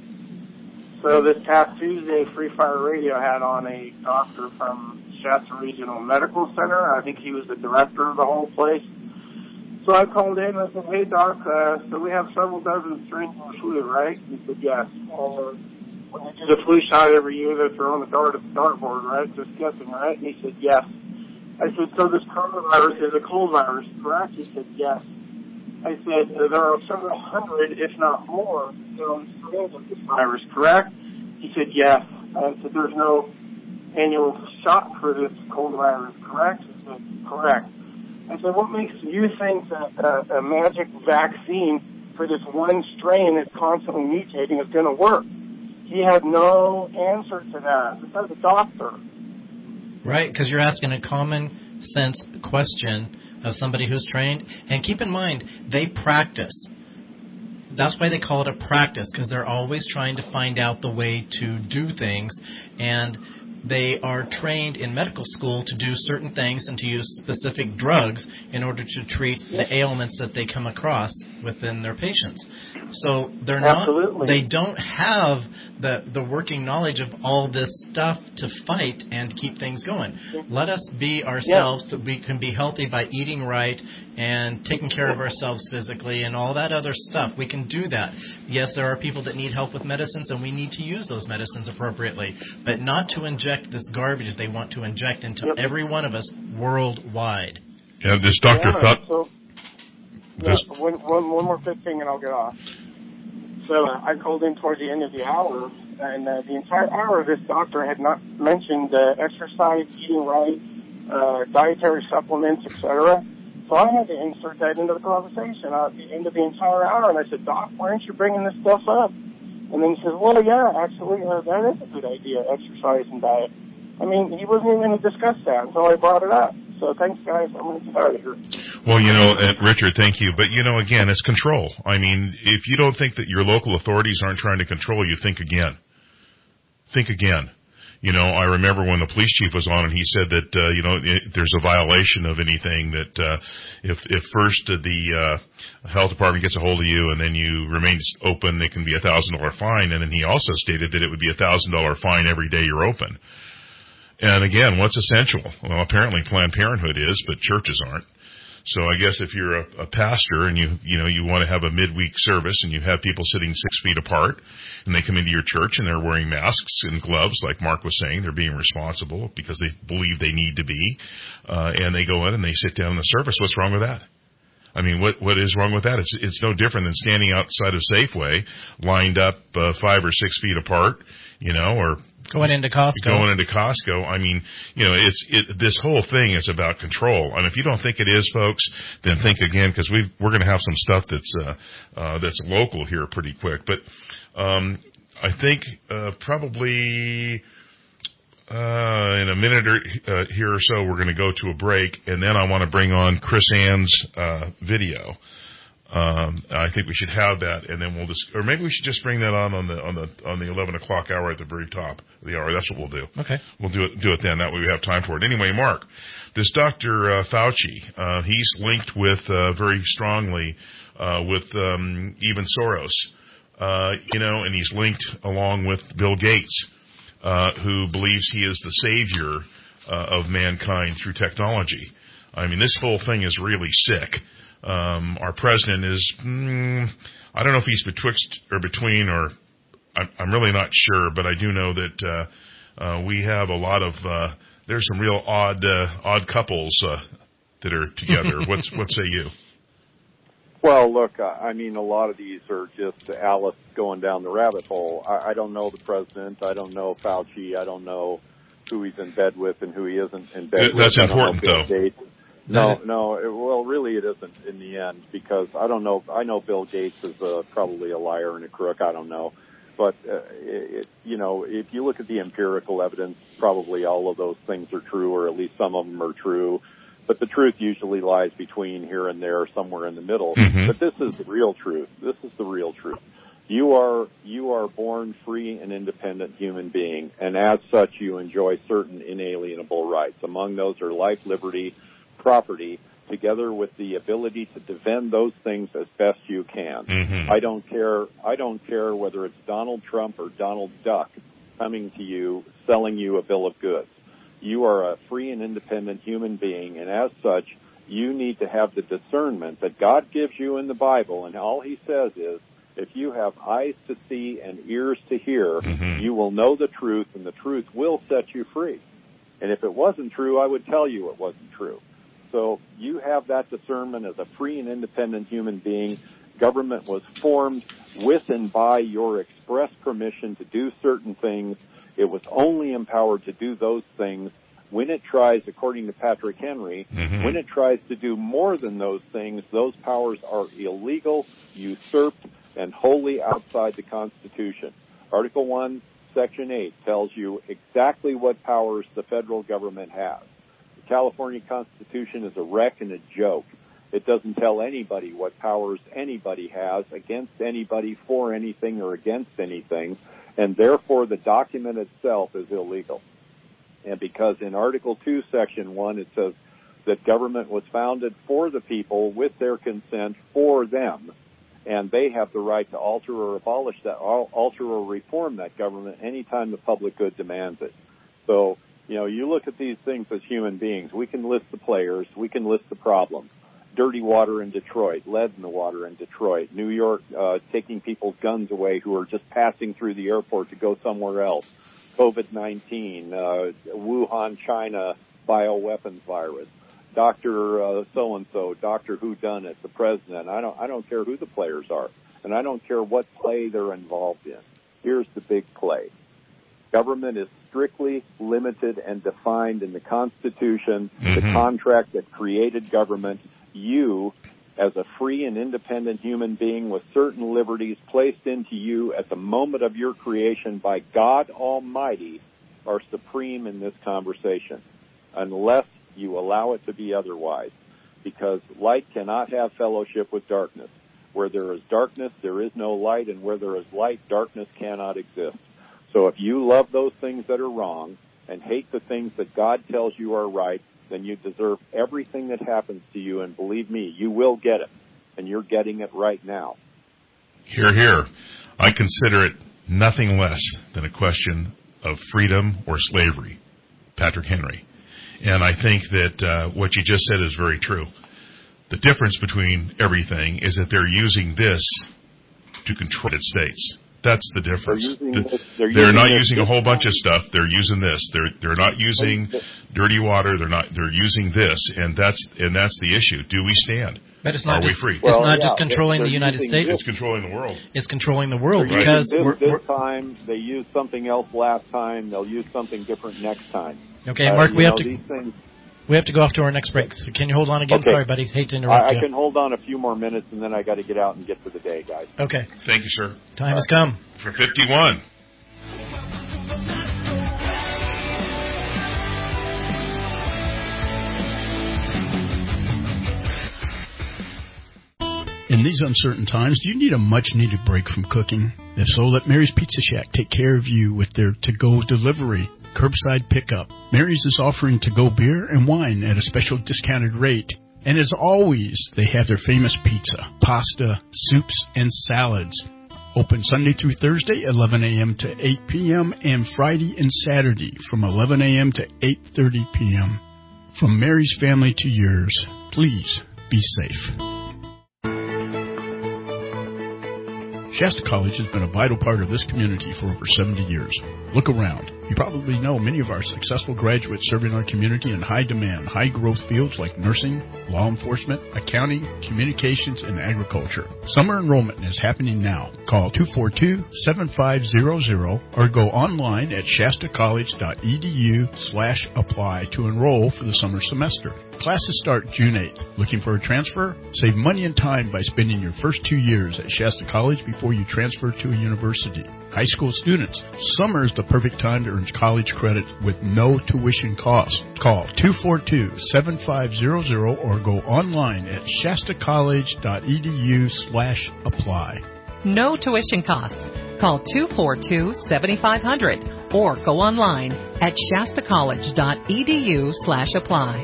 So this past Tuesday, Free Fire Radio had on a doctor from Shasta Regional Medical Center. I think he was the director of the whole place. So I called in and I said, hey, Doc, so we have several dozen strains of flu, right? He said, yes. When they do the flu shot every year, they're throwing the dart at the dartboard, right? Just guessing, right? And he said, yes. I said, so this coronavirus is a cold virus, correct? He said, yes. I said, there are several hundred, if not more, strains of this virus, correct? He said, yes. I said, there's no annual shot for this cold virus, correct? He said, correct. I said, what makes you think that a magic vaccine for this one strain that's constantly mutating is going to work? He had no answer to that. This is a doctor. Right, because you're asking a common sense question of somebody who's trained. And keep in mind, they practice. That's why they call it a practice, because they're always trying to find out the way to do things. And they are trained in medical school to do certain things and to use specific drugs in order to treat the ailments that they come across within their patients. So they're they don't have the working knowledge of all this stuff to fight and keep things going. Let us be ourselves so we can be healthy by eating right and taking care of ourselves physically and all that other stuff. We can do that. Yes, there are people that need help with medicines, and we need to use those medicines appropriately, but not to inject this garbage they want to inject into every one of us worldwide. Yeah, this Dr. One more quick thing and I'll get off. So I called in towards the end of the hour, and the entire hour this doctor had not mentioned exercise, eating right, dietary supplements, etc. So I had to insert that into the conversation at the end of the entire hour, and I said, Doc, why aren't you bringing this stuff up? And then he says, well, yeah, actually, that is a good idea, exercise and diet. I mean, he wasn't even going to discuss that until I brought it up. So thanks, guys. I'm going to get out of here. Well, Richard, thank you. But, again, it's control. I mean, if you don't think that your local authorities aren't trying to control you, think again. Think again. I remember when the police chief was on and he said that, there's a violation of anything that if first the health department gets a hold of you and then you remain open, it can be $1,000 fine. And then he also stated that it would be $1,000 fine every day you're open. And again, what's essential? Well, apparently Planned Parenthood is, but churches aren't. So I guess if you're a pastor and you want to have a midweek service and you have people sitting 6 feet apart and they come into your church and they're wearing masks and gloves, like Mark was saying, they're being responsible because they believe they need to be, and they go in and they sit down in the service. What's wrong with that? I mean, what is wrong with that? It's no different than standing outside of Safeway, lined up 5 or 6 feet apart, or going into Costco. I mean, this whole thing is about control. And if you don't think it is, folks, then think again, because we're going to have some stuff that's local here pretty quick. But I think probably In a minute here or so, we're going to go to a break, and then I want to bring on Chris Ann's video. I think we should have that, and then or maybe we should just bring that on the 11 o'clock hour at the very top of the hour. That's what we'll do. Okay. We'll do it then. That way we have time for it. Anyway, Mark, this Dr. Fauci, he's linked with very strongly with even Soros, and he's linked along with Bill Gates, who believes he is the savior of mankind through technology. I mean, this whole thing is really sick. Our president is, I don't know if he's betwixt or between, or I'm really not sure, but I do know that we have a lot of, there's some real odd couples that are together. What say you? Well, look, I mean, a lot of these are just Alice going down the rabbit hole. I don't know the president. I don't know Fauci. I don't know who he's in bed with and who he isn't in bed with. That's important, though. Well, really it isn't in the end, because I don't know. I know Bill Gates is probably a liar and a crook. I don't know. But, if you look at the empirical evidence, probably all of those things are true, or at least some of them are true. But the truth usually lies between here and there, somewhere in the middle. Mm-hmm. But this is the real truth. This is the real truth. You are born free and independent human being, and as such you enjoy certain inalienable rights. Among those are life, liberty, property, together with the ability to defend those things as best you can. Mm-hmm. I don't care whether it's Donald Trump or Donald Duck coming to you, selling you a bill of goods. You are a free and independent human being, and as such, you need to have the discernment that God gives you in the Bible, and all he says is, if you have eyes to see and ears to hear, mm-hmm. you will know the truth, and the truth will set you free. And if it wasn't true, I would tell you it wasn't true. So you have that discernment as a free and independent human being. Government was formed with and by your express permission to do certain things. It was only empowered to do those things. When it tries, according to Patrick Henry, mm-hmm. when it tries to do more than those things, those powers are illegal, usurped, and wholly outside the Constitution. Article 1, Section 8 tells you exactly what powers the federal government has. The California Constitution is a wreck and a joke. It doesn't tell anybody what powers anybody has against anybody, for anything, or against anything, and therefore the document itself is illegal. And because in Article 2, Section 1, it says that government was founded for the people with their consent for them, and they have the right to alter or abolish that, alter or reform that government anytime the public good demands it. So, you look at these things as human beings. We can list the players. We can list the problems. Dirty water in Detroit, lead in the water in Detroit, New York taking people's guns away who are just passing through the airport to go somewhere else, COVID-19, Wuhan, China, bioweapons virus, Dr. so-and-so, Dr. Whodunit, the president. I don't care who the players are, and I don't care what play they're involved in. Here's the big play. Government is strictly limited and defined in the Constitution, mm-hmm. the contract that created government. You, as a free and independent human being with certain liberties placed into you at the moment of your creation by God Almighty, are supreme in this conversation, unless you allow it to be otherwise, because light cannot have fellowship with darkness. Where there is darkness, there is no light, and where there is light, darkness cannot exist. So if you love those things that are wrong and hate the things that God tells you are right, then you deserve everything that happens to you, and believe me, you will get it, and you're getting it right now. Hear, hear. I consider it nothing less than a question of freedom or slavery, Patrick Henry. And I think that what you just said is very true. The difference between everything is that they're using this to control the United States. That's the difference. They're not using a whole bunch of stuff. They're using this. They're not using dirty water. They're using this, and that's the issue. Do we stand? But it's not Are we free? It's not just controlling the United States. It's controlling the world. It's controlling the world because this time they used something else last time. They'll use something different next time. Okay, Mark, we have to go off to our next break. So can you hold on again? Okay. Sorry, buddy. Hate to interrupt you. I can hold on a few more minutes, and then I got to get out and get to the day, guys. Okay. Thank you, sir. Time has come. For 51. these uncertain times, do you need a much-needed break from cooking? If so, let Mary's Pizza Shack take care of you with their to-go delivery, curbside pickup. Mary's is offering to-go beer and wine at a special discounted rate. And as always, they have their famous pizza, pasta, soups, and salads. Open Sunday through Thursday, 11 a.m. to 8 p.m., and Friday and Saturday from 11 a.m. to 8:30 p.m. From Mary's family to yours, please be safe. Shasta College has been a vital part of this community for over 70 years. Look around. You probably know many of our successful graduates serving our community in high-demand, high-growth fields like nursing, law enforcement, accounting, communications, and agriculture. Summer enrollment is happening now. Call 242-7500 or go online at shastacollege.edu/apply to enroll for the summer semester. Classes start June 8th. Looking for a transfer? Save money and time by spending your first 2 years at Shasta College before you transfer to a university. High school students, summer is the perfect time to earn college credit with no tuition cost. Call 242-7500 or go online at shastacollege.edu/apply. No tuition costs. Call 242-7500 or go online at shastacollege.edu/apply.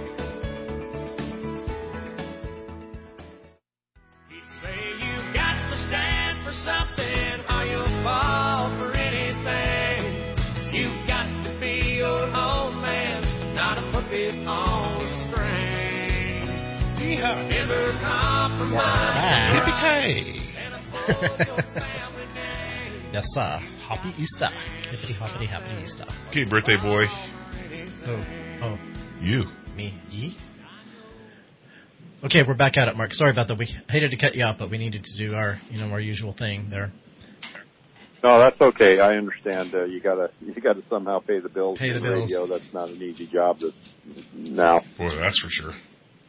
Yes, sir. Happy Easter. Hippity hoppity happy Easter. Okay, birthday boy. Oh. You. Me. Ye? Okay, we're back at it, Mark. Sorry about that. We hated to cut you off, but we needed to do our usual thing there. No, that's okay. I understand. You gotta somehow pay the bills. Pay the bills. Radio. That's not an easy job now. Boy, that's for sure.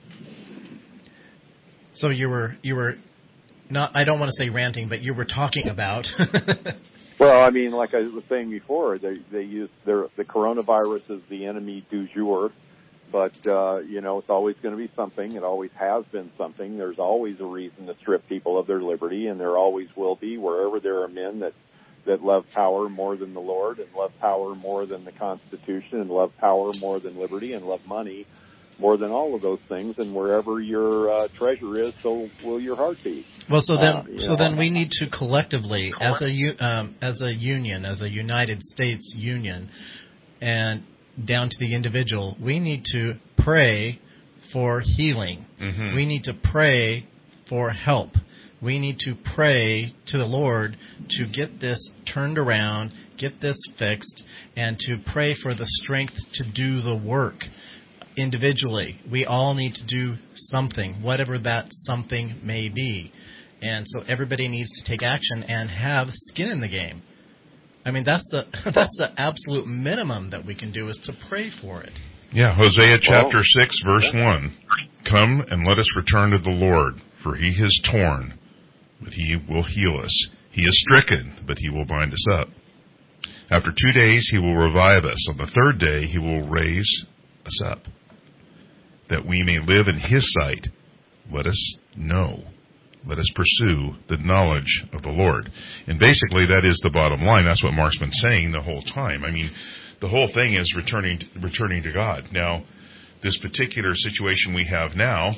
So you were not, I don't want to say ranting, but you were talking about. Well, I mean, like I was saying before, they use the coronavirus is the enemy du jour, but it's always going to be something. It always has been something. There's always a reason to strip people of their liberty, and there always will be wherever there are men that love power more than the Lord, and love power more than the Constitution, and love power more than liberty, and love money more than all of those things, and wherever your treasure is, so will your heart be. Well, then we need to collectively, as a union, as a United States union, and down to the individual, we need to pray for healing. Mm-hmm. We need to pray for help. We need to pray to the Lord to get this turned around, get this fixed, and to pray for the strength to do the work. Individually, we all need to do something, whatever that something may be. And so everybody needs to take action and have skin in the game. I mean, that's the absolute minimum that we can do is to pray for it. Yeah, Hosea chapter 6, verse 1. Come and let us return to the Lord, for he is torn, but he will heal us. He is stricken, but he will bind us up. After 2 days he will revive us. On the third day he will raise us up, that we may live in his sight. Let us know. Let us pursue the knowledge of the Lord. And basically that is the bottom line. That's what Mark's been saying the whole time. I mean, the whole thing is returning to God. Now, this particular situation we have now,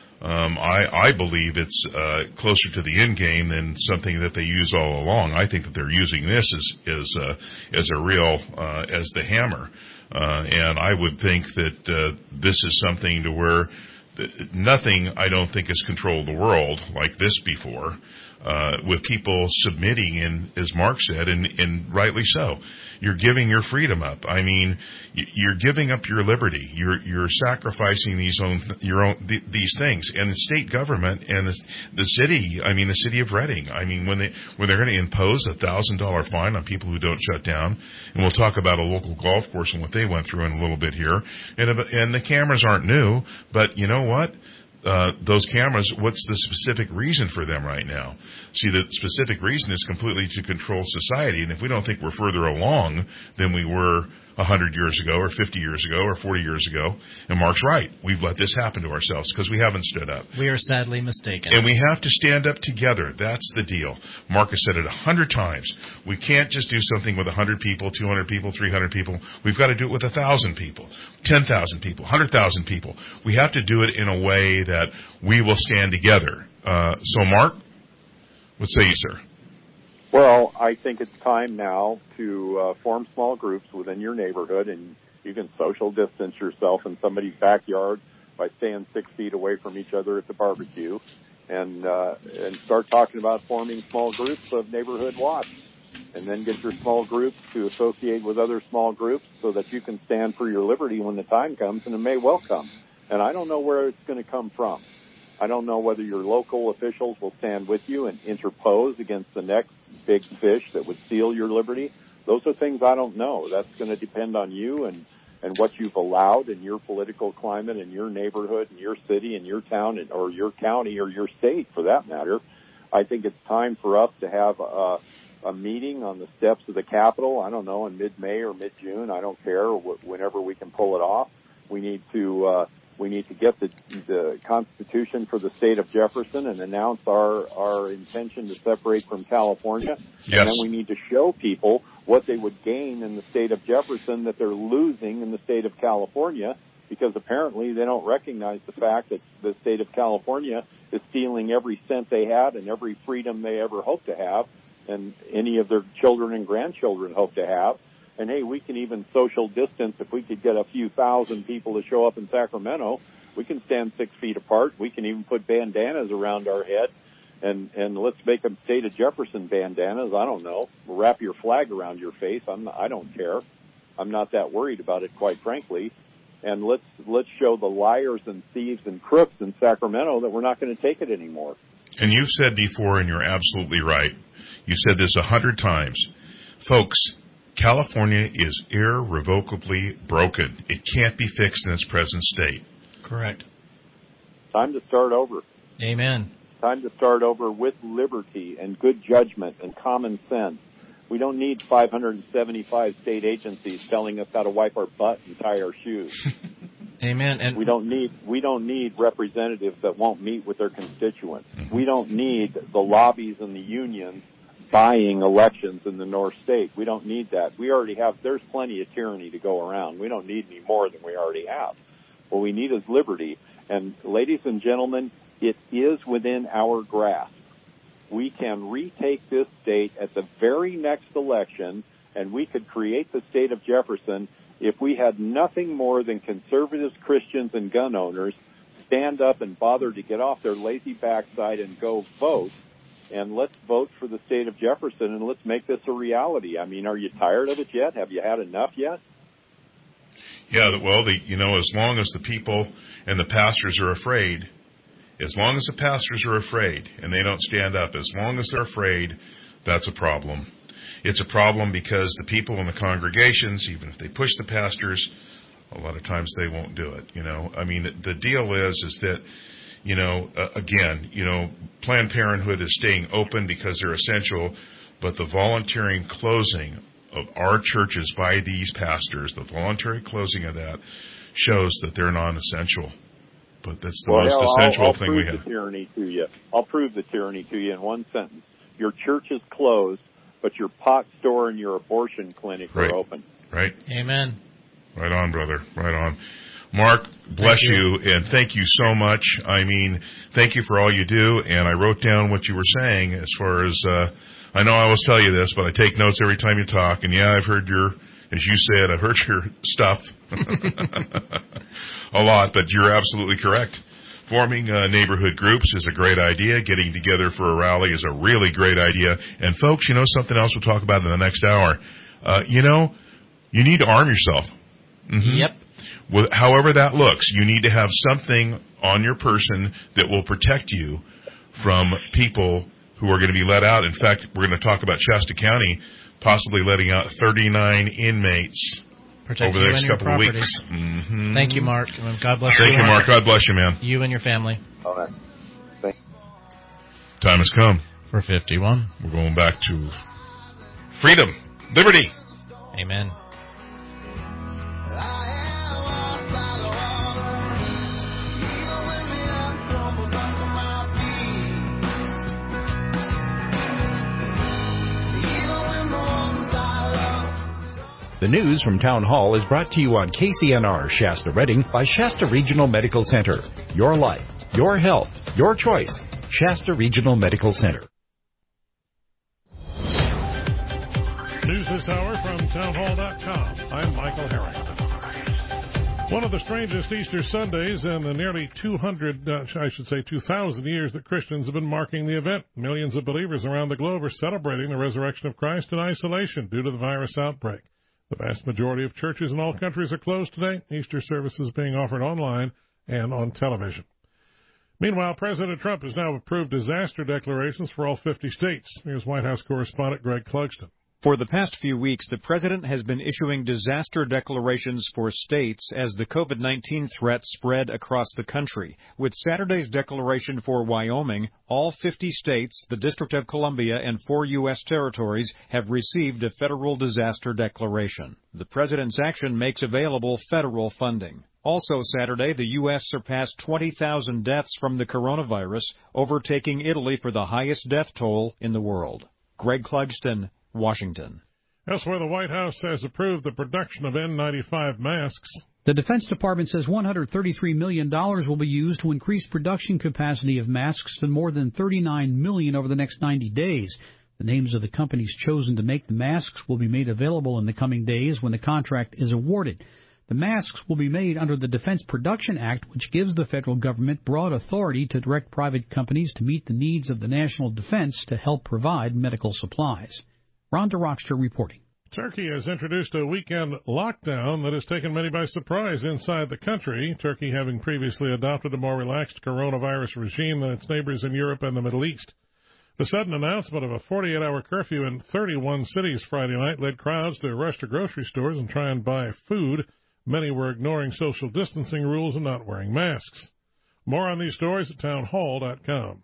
I believe it's closer to the end game than something that they use all along. I think that they're using this as a real as the hammer. And I would think that this is something to where nothing, I don't think, has controlled the world like this before, with people submitting, and as Mark said, and rightly so. You're giving your freedom up. I mean, you're giving up your liberty. You're sacrificing these things. And the state government and the city, I mean, the city of Reading, I mean, when they're going to impose a $1,000 fine on people who don't shut down, and we'll talk about a local golf course and what they went through in a little bit here, and the cameras aren't new, but you know what? Those cameras, what's the specific reason for them right now? See, the specific reason is completely to control society, and if we don't think we're further along than we were 100 years ago or 50 years ago or 40 years ago. And Mark's right. We've let this happen to ourselves because we haven't stood up. We are sadly mistaken. And we have to stand up together. That's the deal. Mark has said it 100 times. We can't just do something with 100 people, 200 people, 300 people. We've got to do it with 1,000 people, 10,000 people, 100,000 people. We have to do it in a way that we will stand together. So, Mark, what say you, sir? Well, I think it's time now to form small groups within your neighborhood, and you can social distance yourself in somebody's backyard by staying 6 feet away from each other at the barbecue, and start talking about forming small groups of neighborhood watch, and then get your small groups to associate with other small groups so that you can stand for your liberty when the time comes, and it may well come. And I don't know where it's going to come from. I don't know whether your local officials will stand with you and interpose against the next big fish that would steal your liberty. Those are things I don't know. That's going to depend on you and what you've allowed in your political climate, in your neighborhood, in your city, in your town, or your county, or your state, for that matter. I think it's time for us to have a meeting on the steps of the Capitol, I don't know, in mid-May or mid-June. I don't care, whenever we can pull it off. We need to get the Constitution for the state of Jefferson and announce our intention to separate from California. Yes. And then we need to show people what they would gain in the state of Jefferson that they're losing in the state of California, because apparently they don't recognize the fact that the state of California is stealing every cent they had and every freedom they ever hope to have, and any of their children and grandchildren hope to have. And, hey, we can even social distance. If we could get a few thousand people to show up in Sacramento, we can stand 6 feet apart. We can even put bandanas around our head, and let's make them State of Jefferson bandanas. I don't know. Wrap your flag around your face. I don't care. I'm not that worried about it, quite frankly. And let's show the liars and thieves and crooks in Sacramento that we're not going to take it anymore. And you've said before, and you're absolutely right, you said this 100 times. Folks, California is irrevocably broken. It can't be fixed in its present state. Correct. Time to start over. Amen. Time to start over with liberty and good judgment and common sense. We don't need 575 state agencies telling us how to wipe our butt and tie our shoes. Amen. And we don't need representatives that won't meet with their constituents. Mm-hmm. We don't need the lobbies and the unions buying elections in the North State. We don't need that. We already have, there's plenty of tyranny to go around. We don't need any more than we already have. What we need is liberty. And ladies and gentlemen, it is within our grasp. We can retake this state at the very next election, and we could create the state of Jefferson if we had nothing more than conservatives, Christians, and gun owners stand up and bother to get off their lazy backside and go vote. And let's vote for the state of Jefferson, and let's make this a reality. I mean, are you tired of it yet? Have you had enough yet? Yeah, well, as long as the people and the pastors are afraid, as long as the pastors are afraid and they don't stand up, as long as they're afraid, that's a problem. It's a problem because the people in the congregations, even if they push the pastors, a lot of times they won't do it. I mean, the deal is that, Planned Parenthood is staying open because they're essential, but the volunteering closing of our churches by these pastors, the voluntary closing of that, shows that they're non-essential. But that's the most essential thing we have. I'll prove the tyranny to you in one sentence. Your church is closed, but your pot store and your abortion clinic are open. Right. Amen. Right on, brother. Right on. Mark, bless you, and thank you so much. I mean, thank you for all you do, and I wrote down what you were saying as far as, I know I always tell you this, but I take notes every time you talk, and yeah, I've heard as you said, I've heard your stuff a lot, but you're absolutely correct. Forming neighborhood groups is a great idea. Getting together for a rally is a really great idea. And folks, something else we'll talk about in the next hour. You need to arm yourself. Mm-hmm. Yep. However that looks, you need to have something on your person that will protect you from people who are going to be let out. In fact, we're going to talk about Shasta County possibly letting out 39 inmates over the next couple of weeks. Mm-hmm. Thank you, Mark. God bless you. Thank you, Mark. God bless you, man. You and your family. All right. Thanks. Time has come. For 51. We're going back to freedom, liberty. Amen. The news from Town Hall is brought to you on KCNR Shasta Redding by Shasta Regional Medical Center. Your life, your health, your choice. Shasta Regional Medical Center. News this hour from townhall.com. I'm Michael Harrington. One of the strangest Easter Sundays in the nearly 2,000 years that Christians have been marking the event. Millions of believers around the globe are celebrating the resurrection of Christ in isolation due to the virus outbreak. The vast majority of churches in all countries are closed today. Easter services being offered online and on television. Meanwhile, President Trump has now approved disaster declarations for all 50 states. Here's White House correspondent Greg Clugston. For the past few weeks, the president has been issuing disaster declarations for states as the COVID-19 threat spread across the country. With Saturday's declaration for Wyoming, all 50 states, the District of Columbia, and 4 U.S. territories have received a federal disaster declaration. The president's action makes available federal funding. Also Saturday, the U.S. surpassed 20,000 deaths from the coronavirus, overtaking Italy for the highest death toll in the world. Greg Clugston, Washington. Elsewhere, the White House has approved the production of N95 masks. The Defense Department says $133 million will be used to increase production capacity of masks to more than 39 million over the next 90 days. The names of the companies chosen to make the masks will be made available in the coming days when the contract is awarded. The masks will be made under the Defense Production Act, which gives the federal government broad authority to direct private companies to meet the needs of the national defense to help provide medical supplies. Rhonda Rockster reporting. Turkey has introduced a weekend lockdown that has taken many by surprise inside the country, Turkey having previously adopted a more relaxed coronavirus regime than its neighbors in Europe and the Middle East. The sudden announcement of a 48-hour curfew in 31 cities Friday night led crowds to rush to grocery stores and try and buy food. Many were ignoring social distancing rules and not wearing masks. More on these stories at townhall.com.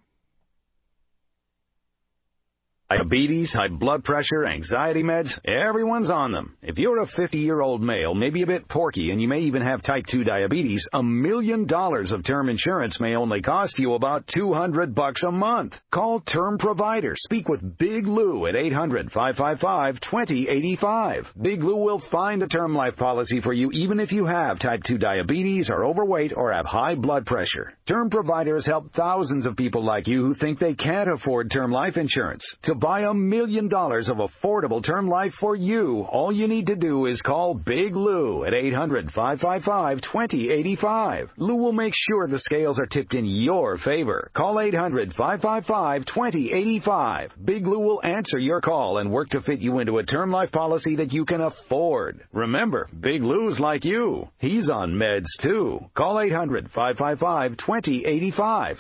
Diabetes, high blood pressure, anxiety meds, everyone's on them. If you're a 50-year-old male, maybe a bit porky, and you may even have type 2 diabetes, $1 million of term insurance may only cost you about $200 a month. Call Term Provider. Speak with Big Lou at 800-555-2085. Big Lou will find a term life policy for you even if you have type 2 diabetes, are overweight, or have high blood pressure. Term Providers help thousands of people like you who think they can't afford term life insurance. To buy $1 million of affordable term life for you, all you need to do is call Big Lou at 800-555-2085. Lou will make sure the scales are tipped in your favor. Call 800-555-2085. Big Lou will answer your call and work to fit you into a term life policy that you can afford. Remember, Big Lou's like you. He's on meds, too. Call 800-555-2085.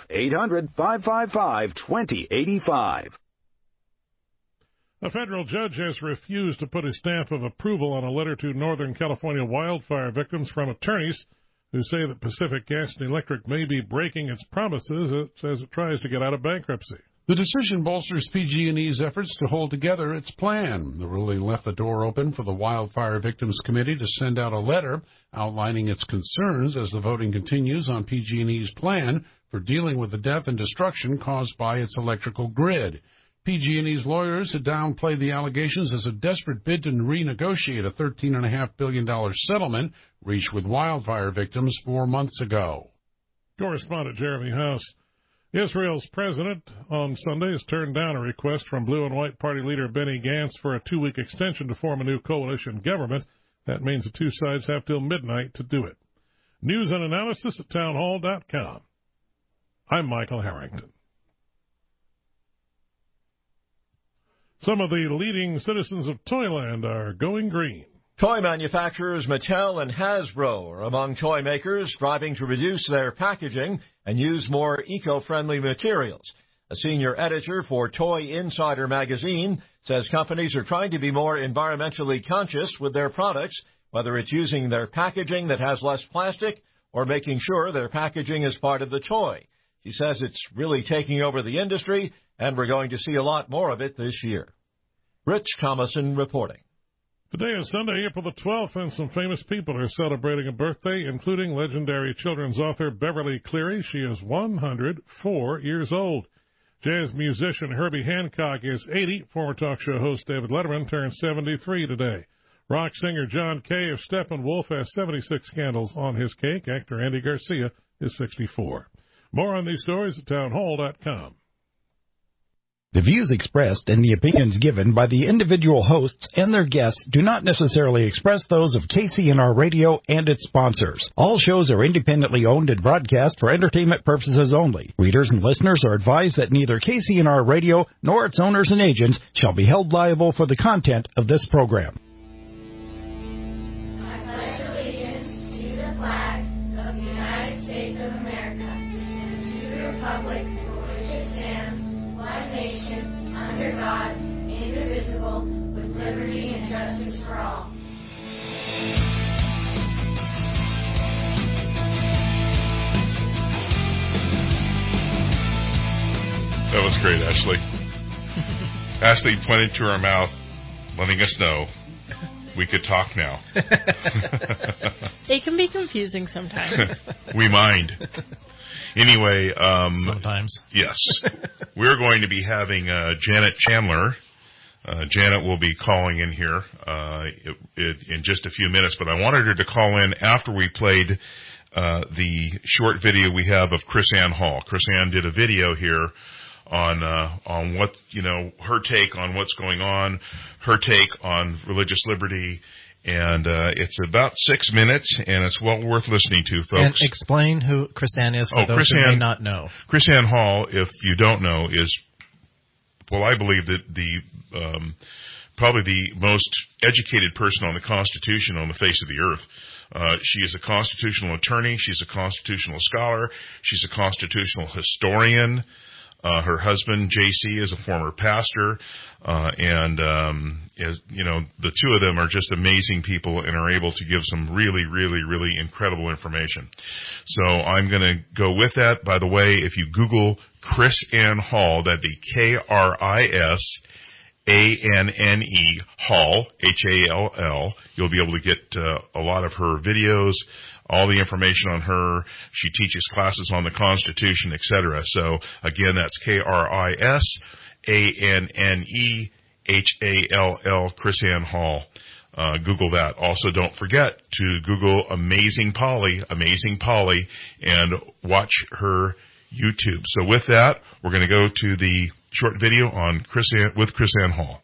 800-555-2085. A federal judge has refused to put a stamp of approval on a letter to Northern California wildfire victims from attorneys who say that Pacific Gas and Electric may be breaking its promises as it tries to get out of bankruptcy. The decision bolsters PG&E's efforts to hold together its plan. The ruling left the door open for the Wildfire Victims Committee to send out a letter outlining its concerns as the voting continues on PG&E's plan for dealing with the death and destruction caused by its electrical grid. PG&E's lawyers had downplayed the allegations as a desperate bid to renegotiate a $13.5 billion settlement reached with wildfire victims 4 months ago. Correspondent Jeremy House. Israel's president on Sunday has turned down a request from Blue and White Party leader Benny Gantz for a 2-week extension to form a new coalition government. That means the two sides have till midnight to do it. News and analysis at townhall.com. I'm Michael Harrington. Some of the leading citizens of Toyland are going green. Toy manufacturers Mattel and Hasbro are among toy makers striving to reduce their packaging and use more eco-friendly materials. A senior editor for Toy Insider magazine says companies are trying to be more environmentally conscious with their products, whether it's using their packaging that has less plastic or making sure their packaging is part of the toy. She says it's really taking over the industry, and we're going to see a lot more of it this year. Rich Thomason reporting. Today is Sunday, April the 12th, and some famous people are celebrating a birthday, including legendary children's author Beverly Cleary. She is 104 years old. Jazz musician Herbie Hancock is 80. Former talk show host David Letterman turned 73 today. Rock singer John Kay of Steppenwolf has 76 candles on his cake. Actor Andy Garcia is 64. More on these stories at townhall.com. The views expressed and the opinions given by the individual hosts and their guests do not necessarily express those of KCNR Radio and its sponsors. All shows are independently owned and broadcast for entertainment purposes only. Readers and listeners are advised that neither KCNR Radio nor its owners and agents shall be held liable for the content of this program. I pledge allegiance to the flag of the United States of America and to the republic for which it stands, one nation, under God, indivisible, with liberty and justice for all. That was great, Ashley. Ashley pointed to her mouth, letting us know we could talk now. It can be confusing sometimes. We mind. Anyway, sometimes. Yes. We're going to be having Janet Chandler. Janet will be calling in here in just a few minutes, but I wanted her to call in after we played the short video we have of Chris Ann Hall. Chris Ann did a video here on what, her take on what's going on, her take on religious liberty. And it's about 6 minutes, and it's well worth listening to, folks. And explain who Chris Ann is for those who may not know. Chris Ann Hall, if you don't know, is, well, I believe that probably the most educated person on the Constitution on the face of the earth. She is a constitutional attorney. She's a constitutional scholar. She's a constitutional historian. Her husband, J.C., is a former pastor, and the two of them are just amazing people and are able to give some really, really, really incredible information. So I'm going to go with that. By the way, if you Google Chris Ann Hall, that'd be KRISANNE Hall, Hall, you'll be able to get a lot of her videos, all the information on her. She teaches classes on the Constitution, etc. So, again, that's KRISANNE Hall, Chris Ann Hall. Google that. Also, don't forget to Google Amazing Polly, and watch her YouTube. So with that, we're going to go to the short video on Chris Ann Hall.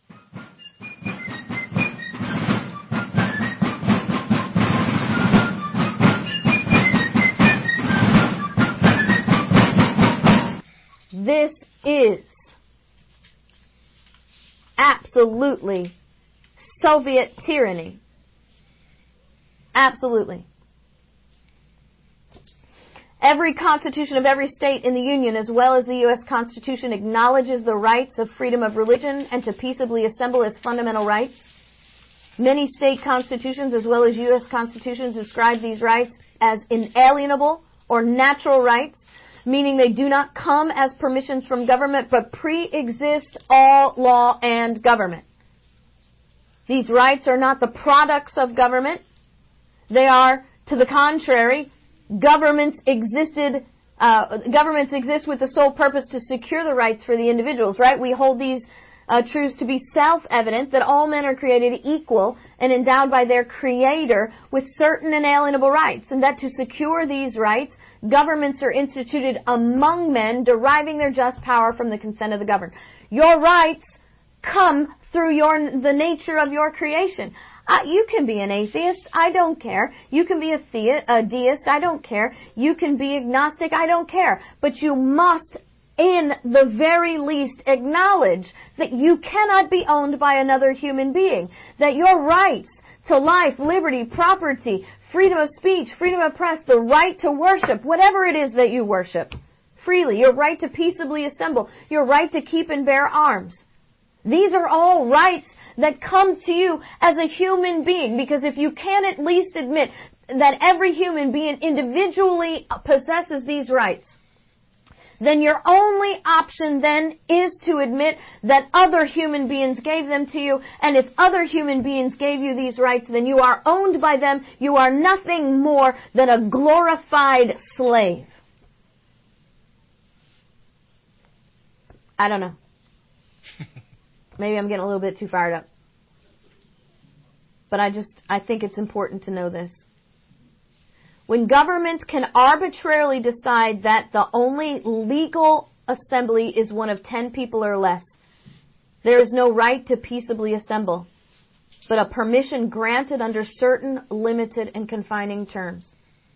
This is absolutely Soviet tyranny. Absolutely. Every constitution of every state in the Union, as well as the U.S. Constitution, acknowledges the rights of freedom of religion and to peaceably assemble as fundamental rights. Many state constitutions, as well as U.S. constitutions, describe these rights as inalienable or natural rights, meaning they do not come as permissions from government, but pre-exist all law and government. These rights are not the products of government. They are, to the contrary, governments exist with the sole purpose to secure the rights for the individuals, right? We hold these truths to be self-evident, that all men are created equal and endowed by their Creator with certain inalienable rights, and that to secure these rights, governments are instituted among men, deriving their just power from the consent of the governed. Your rights come through the nature of your creation. You can be an atheist, I don't care. You can be a deist, I don't care. You can be agnostic, I don't care. But you must, in the very least, acknowledge that you cannot be owned by another human being. That your rights to life, liberty, property, freedom of speech, freedom of press, the right to worship, whatever it is that you worship freely, your right to peaceably assemble, your right to keep and bear arms. These are all rights that come to you as a human being, because if you can at least admit that every human being individually possesses these rights, then your only option then is to admit that other human beings gave them to you, and if other human beings gave you these rights, then you are owned by them. You are nothing more than a glorified slave. I don't know. Maybe I'm getting a little bit too fired up. but I think it's important to know this. When governments can arbitrarily decide that the only legal assembly is one of 10 people or less, there is no right to peaceably assemble, but a permission granted under certain limited and confining terms.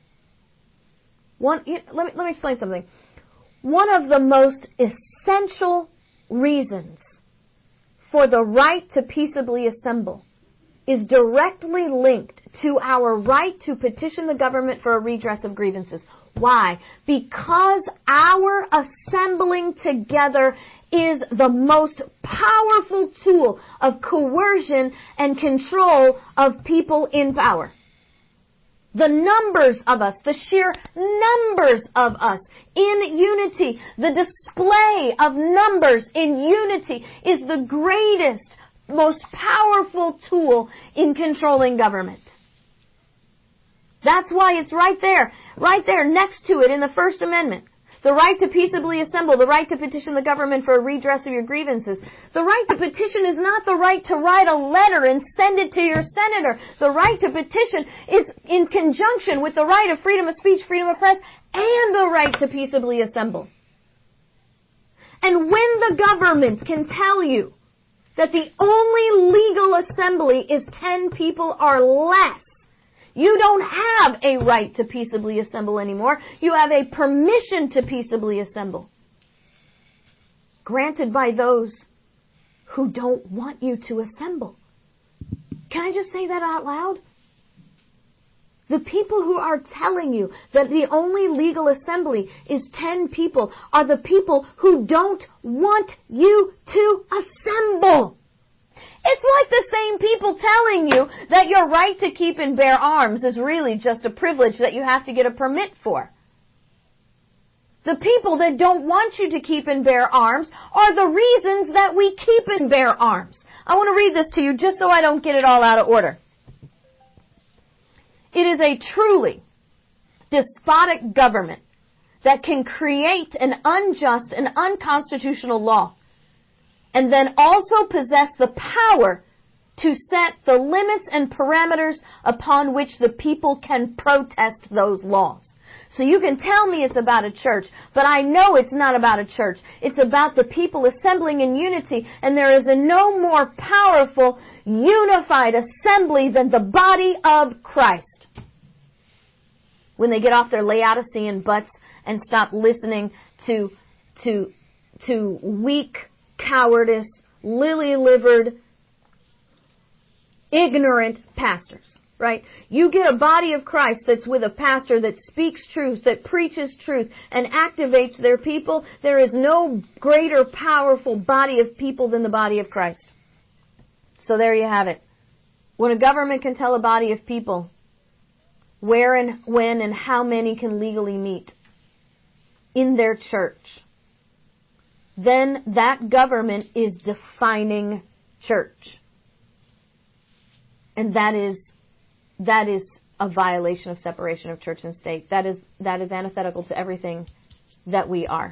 Let me explain something. One of the most essential reasons for the right to peaceably assemble is directly linked to our right to petition the government for a redress of grievances. Why? Because our assembling together is the most powerful tool of coercion and control of people in power. The numbers of us, the sheer numbers of us in unity, the display of numbers in unity is the greatest, most powerful tool in controlling government. That's why it's right there next to it in the First Amendment. The right to peaceably assemble, the right to petition the government for a redress of your grievances. The right to petition is not the right to write a letter and send it to your senator. The right to petition is in conjunction with the right of freedom of speech, freedom of press, and the right to peaceably assemble. And when the government can tell you that the only legal assembly is 10 people or less, you don't have a right to peaceably assemble anymore. You have a permission to peaceably assemble, granted by those who don't want you to assemble. Can I just say that out loud? The people who are telling you that the only legal assembly is 10 people are the people who don't want you to assemble. It's like the same people telling you that your right to keep and bear arms is really just a privilege that you have to get a permit for. The people that don't want you to keep and bear arms are the reasons that we keep and bear arms. I want to read this to you just so I don't get it all out of order. It is a truly despotic government that can create an unjust and unconstitutional law and then also possess the power to set the limits and parameters upon which the people can protest those laws. So you can tell me it's about a church, but I know it's not about a church. It's about the people assembling in unity, and there is a no more powerful, unified assembly than the body of Christ. When they get off their Laodicean butts and stop listening to weak, cowardice, lily-livered, ignorant pastors, right? You get a body of Christ that's with a pastor that speaks truth, that preaches truth, and activates their people. There is no greater powerful body of people than the body of Christ. So there you have it. When a government can tell a body of people where and when and how many can legally meet in their church, then that government is defining church. And that is a violation of separation of church and state. That is antithetical to everything that we are.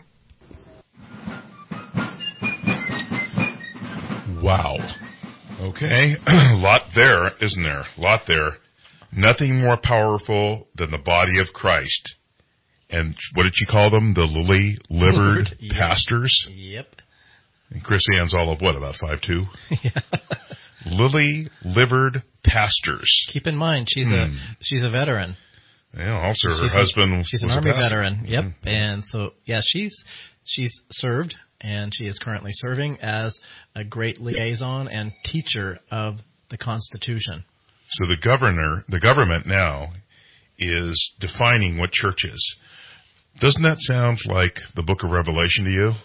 Wow. Okay. A lot there, isn't there? A lot there. Nothing more powerful than the body of Christ. And what did she call them? The lily-livered pastors? Yep. And Chris Ann's all of what, about 5'2"? Yeah. Lily-livered pastors. Keep in mind, she's a veteran. Yeah, also her husband she's an Army veteran. Yep. Mm-hmm. And so, yeah, she's served, and she is currently serving as a great liaison and teacher of the Constitution. So the government now is defining what church is. Doesn't that sound like the book of Revelation to you?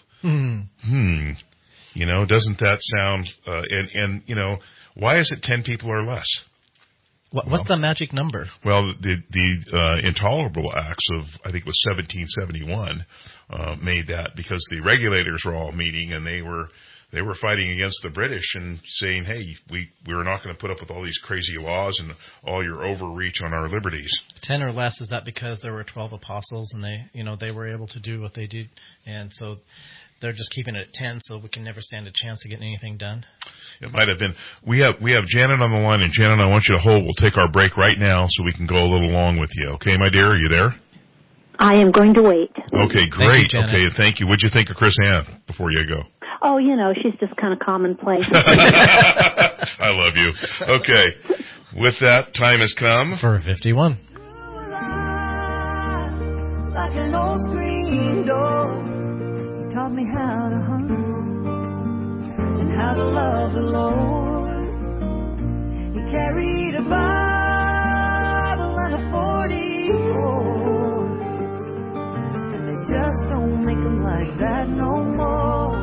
You know, doesn't that sound, and you know, why is it 10 people or less? What's the magic number? Well, the Intolerable Acts of, I think it was 1771, made that because the regulators were all meeting and they were fighting against the British and saying, hey, we're not going to put up with all these crazy laws and all your overreach on our liberties. 10 or less, is that because there were 12 apostles and they were able to do what they did, and so they're just keeping it at 10 so we can never stand a chance of getting anything done? It might have been. We have Janet on the line, and Janet, I want you to hold. We'll take our break right now so we can go a little long with you. Okay, my dear, are you there? I am going to wait. Okay, great. Thank you. What'd you think of Chris Ann before you go? Oh, she's just kind of commonplace. I love you. Okay. With that, time has come for 51. Like an old screen door, you taught me how to hunt and how to love the Lord. You carried a Bible and a 44, and they just don't make them like that no more.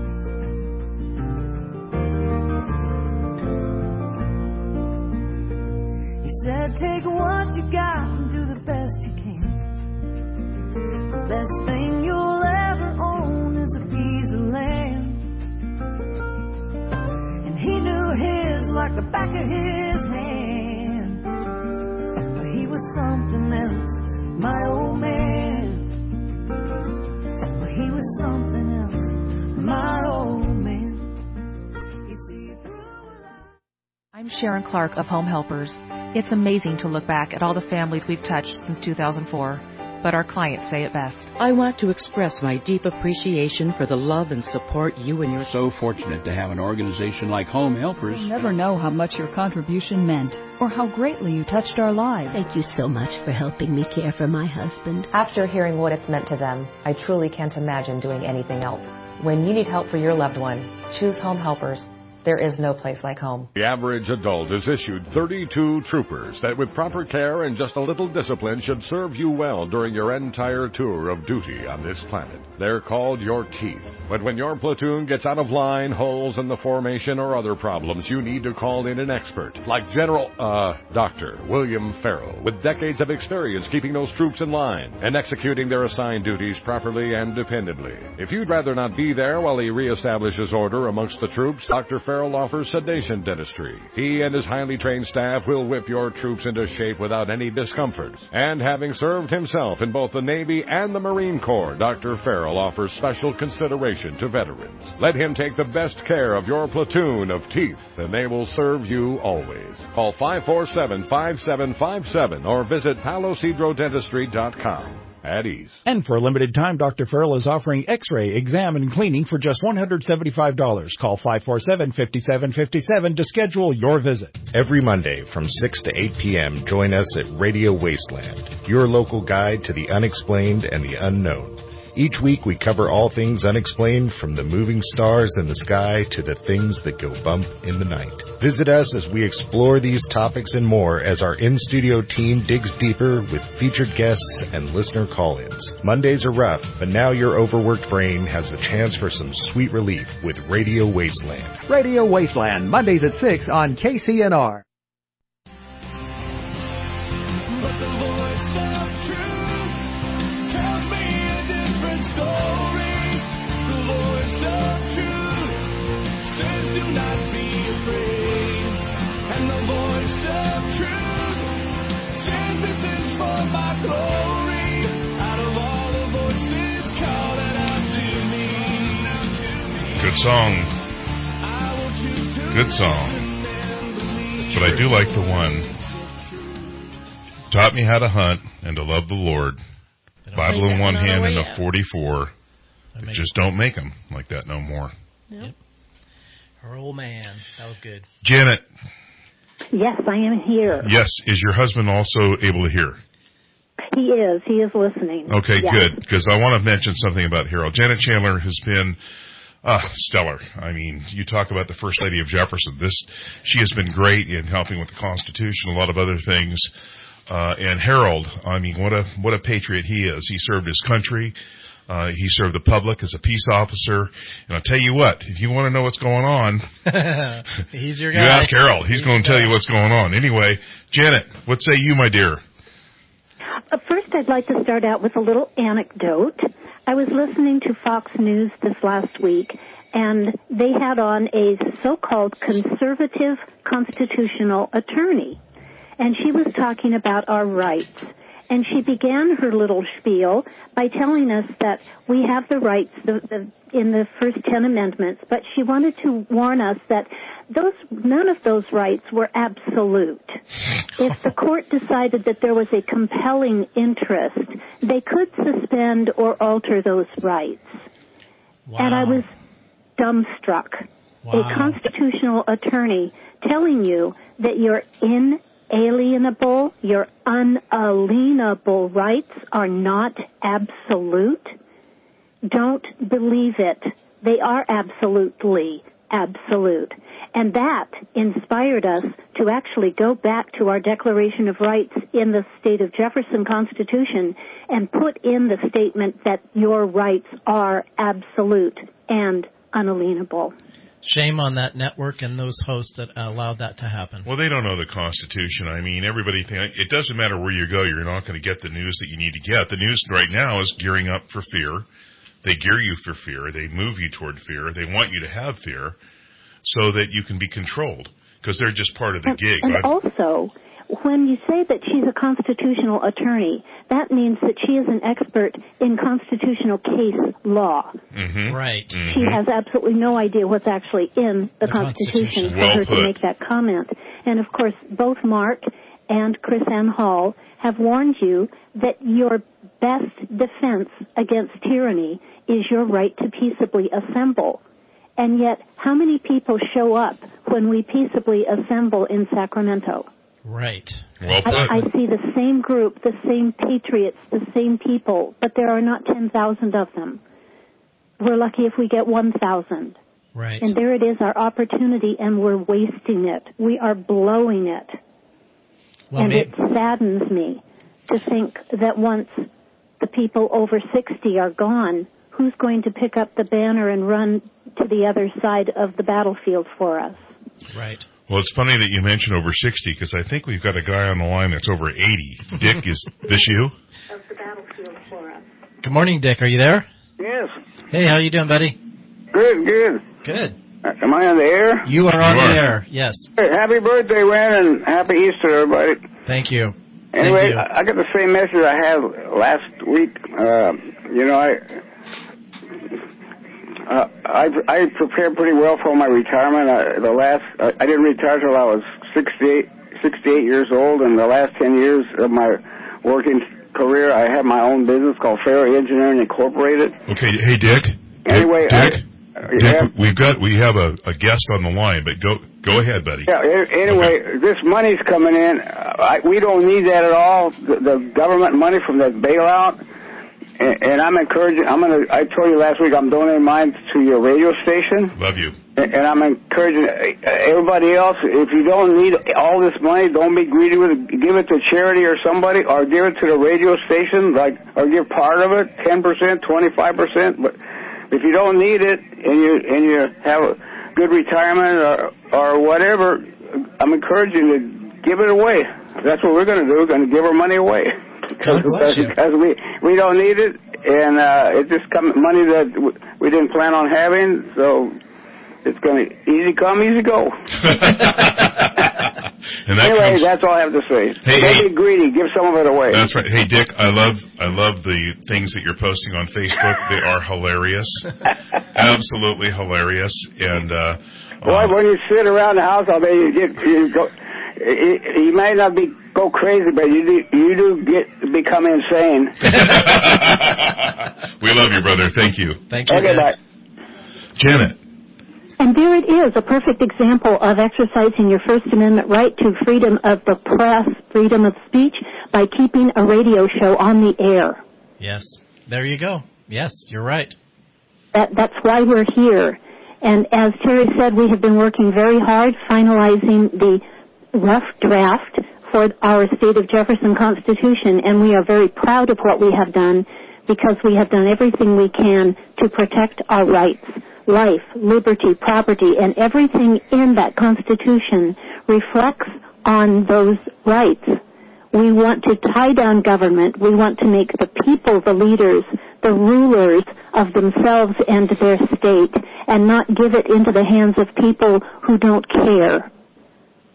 He said, take what you got and do the best you can. The best thing you'll ever own is a piece of land. And he knew his like the back of his hand. But he was something else, my old man. But he was something else, my old man. You see, I'm Sharon Clark of Home Helpers. It's amazing to look back at all the families we've touched since 2004. But our clients say it best. I want to express my deep appreciation for the love and support you and your... So fortunate to have an organization like Home Helpers. You'll never know how much your contribution meant or how greatly you touched our lives. Thank you so much for helping me care for my husband. After hearing what it's meant to them, I truly can't imagine doing anything else. When you need help for your loved one, choose Home Helpers. There is no place like home. The average adult is issued 32 troopers that with proper care and just a little discipline should serve you well during your entire tour of duty on this planet. They're called your teeth. But when your platoon gets out of line, holes in the formation, or other problems, you need to call in an expert like Dr. William Farrell, with decades of experience keeping those troops in line and executing their assigned duties properly and dependably. If you'd rather not be there while he reestablishes order amongst the troops, Dr. Farrell offers sedation dentistry. He and his highly trained staff will whip your troops into shape without any discomforts. And having served himself in both the Navy and the Marine Corps, Dr. Farrell offers special consideration to veterans. Let him take the best care of your platoon of teeth, and they will serve you always. Call 547-5757 or visit PaloCedroDentistry.com. At ease. And for a limited time, Dr. Farrell is offering X-ray, exam, and cleaning for just $175. Call 547-5757 to schedule your visit. Every Monday from 6 to 8 p.m., join us at Radio Wasteland, your local guide to the unexplained and the unknown. Each week we cover all things unexplained, from the moving stars in the sky to the things that go bump in the night. Visit us as we explore these topics and more as our in-studio team digs deeper with featured guests and listener call-ins. Mondays are rough, but now your overworked brain has a chance for some sweet relief with Radio Wasteland. Radio Wasteland, Mondays at 6 on KCNR. Good song. Good song. But I do like the one. Taught me how to hunt and to love the Lord. Bible in one hand and a 44. Just don't make them like that no more. Yep. Her old man. That was good. Janet. Yes, I am here. Yes. Is your husband also able to hear? He is. He is listening. Okay, yes. Good. Because I want to mention something about Harold. Janet Chandler has been stellar. I mean, you talk about the First Lady of Jefferson. She has been great in helping with the Constitution, a lot of other things. And Harold, I mean, what a patriot he is. He served his country. He served the public as a peace officer. And I'll tell you what, if you want to know what's going on, he's your guy. You ask Harold. He's going to tell you what's going on. Anyway, Janet, what say you, my dear? First, I'd like to start out with a little anecdote. I was listening to Fox News this last week, and they had on a so-called conservative constitutional attorney, and she was talking about our rights. And she began her little spiel by telling us that we have the rights in the first 10 amendments, but she wanted to warn us that none of those rights were absolute. If the court decided that there was a compelling interest, they could suspend or alter those rights. Wow. And I was dumbstruck. Wow. A constitutional attorney telling you that your inalienable, your unalienable rights are not absolute. Don't believe it. They are absolutely absolute. And that inspired us to actually go back to our Declaration of Rights in the state of Jefferson Constitution and put in the statement that your rights are absolute and unalienable. Shame on that network and those hosts that allowed that to happen. Well, they don't know the Constitution. I mean, everybody thinks it doesn't matter where you go, you're not going to get the news that you need to get. The news right now is gearing up for fear. They gear you for fear. They move you toward fear. They want you to have fear so that you can be controlled because they're just part of the gig. And also, when you say that she's a constitutional attorney, that means that she is an expert in constitutional case law. Mm-hmm. Right. Mm-hmm. She has absolutely no idea what's actually in the Constitution for her to make that comment. And, of course, both Mark and Chris Ann Hall have warned you that your best defense against tyranny is your right to peaceably assemble. And yet, how many people show up when we peaceably assemble in Sacramento? Right. Well put. I see the same group, the same patriots, the same people, but there are not 10,000 of them. We're lucky if we get 1,000. Right. And there it is, our opportunity, and we're wasting it. We are blowing it. Well, and it saddens me to think that once the people over 60 are gone, who's going to pick up the banner and run to the other side of the battlefield for us? Right. Well, it's funny that you mentioned over 60 because I think we've got a guy on the line that's over 80. Dick, is this you? Of the battlefield for us. Good morning, Dick. Are you there? Yes. Hey, how you doing, buddy? Good, good. Good. Am I on the air? You are on the air, yes. Hey, happy birthday, Ren, and happy Easter, everybody. Thank you. Anyway, Thank you. I got the same message I had last week. I prepared pretty well for my retirement. I didn't retire till I was 68 years old, and the last 10 years of my working career, I had my own business called Ferry Engineering Incorporated. Okay, hey Dick. Anyway, Dick, we have a guest on the line, but go ahead, buddy. Yeah. Anyway, okay. This money's coming in. We don't need that at all. The government money from that bailout. And I'm encouraging. I told you last week I'm donating mine to your radio station. Love you. And I'm encouraging everybody else. If you don't need all this money, don't be greedy with it. Give it to charity or somebody, or give it to the radio station, or give part of it, 10%, 25%. But if you don't need it and you have a good retirement or whatever, I'm encouraging you to give it away. That's what we're going to do. We're going to give our money away. Because we don't need it, and it's just money that we didn't plan on having, so it's going to easy come, easy go. Anyway, that's all I have to say. Don't be greedy. Give some of it away. That's right. Hey, Dick, I love the things that you're posting on Facebook. They are hilarious. Absolutely hilarious. And boy, when you sit around the house all day, you might not go crazy, but you do become insane. We love you, brother. Thank you. Thank you. Okay, bye. Janet. And there it is, a perfect example of exercising your First Amendment right to freedom of the press, freedom of speech, by keeping a radio show on the air. Yes. There you go. Yes, you're right. That's why we're here. And as Terry said, we have been working very hard finalizing the rough draft for our state of Jefferson Constitution, and we are very proud of what we have done because we have done everything we can to protect our rights, life, liberty, property, and everything in that Constitution reflects on those rights. We want to tie down government. We want to make the people the leaders, the rulers of themselves and their state, and not give it into the hands of people who don't care.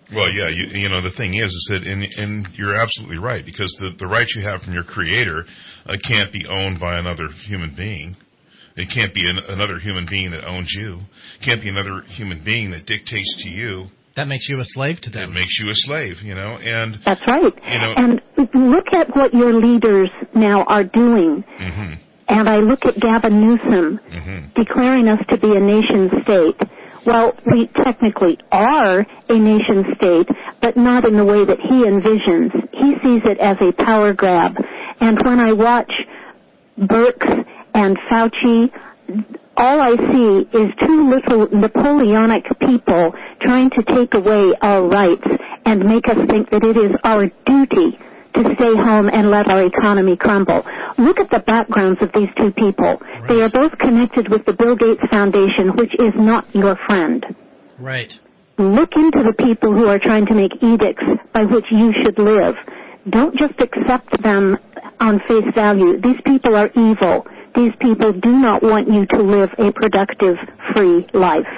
Well, yeah, you know, the thing is that, and you're absolutely right, because the rights you have from your Creator can't be owned by another human being. It can't be another human being that owns you. It can't be another human being that dictates to you. That makes you a slave to them. It makes you a slave, you know, and... That's right. You know, and look at what your leaders now are doing. Mm-hmm. And I look at Gavin Newsom declaring us to be a nation state. Well, we technically are a nation state, but not in the way that he envisions. He sees it as a power grab. And when I watch Birx and Fauci, all I see is two little Napoleonic people trying to take away our rights and make us think that it is our duty to stay home and let our economy crumble. Look at the backgrounds of these two people. Right. They are both connected with the Bill Gates Foundation, which is not your friend. Right. Look into the people who are trying to make edicts by which you should live. Don't just accept them on face value. These people are evil. These people do not want you to live a productive, free life.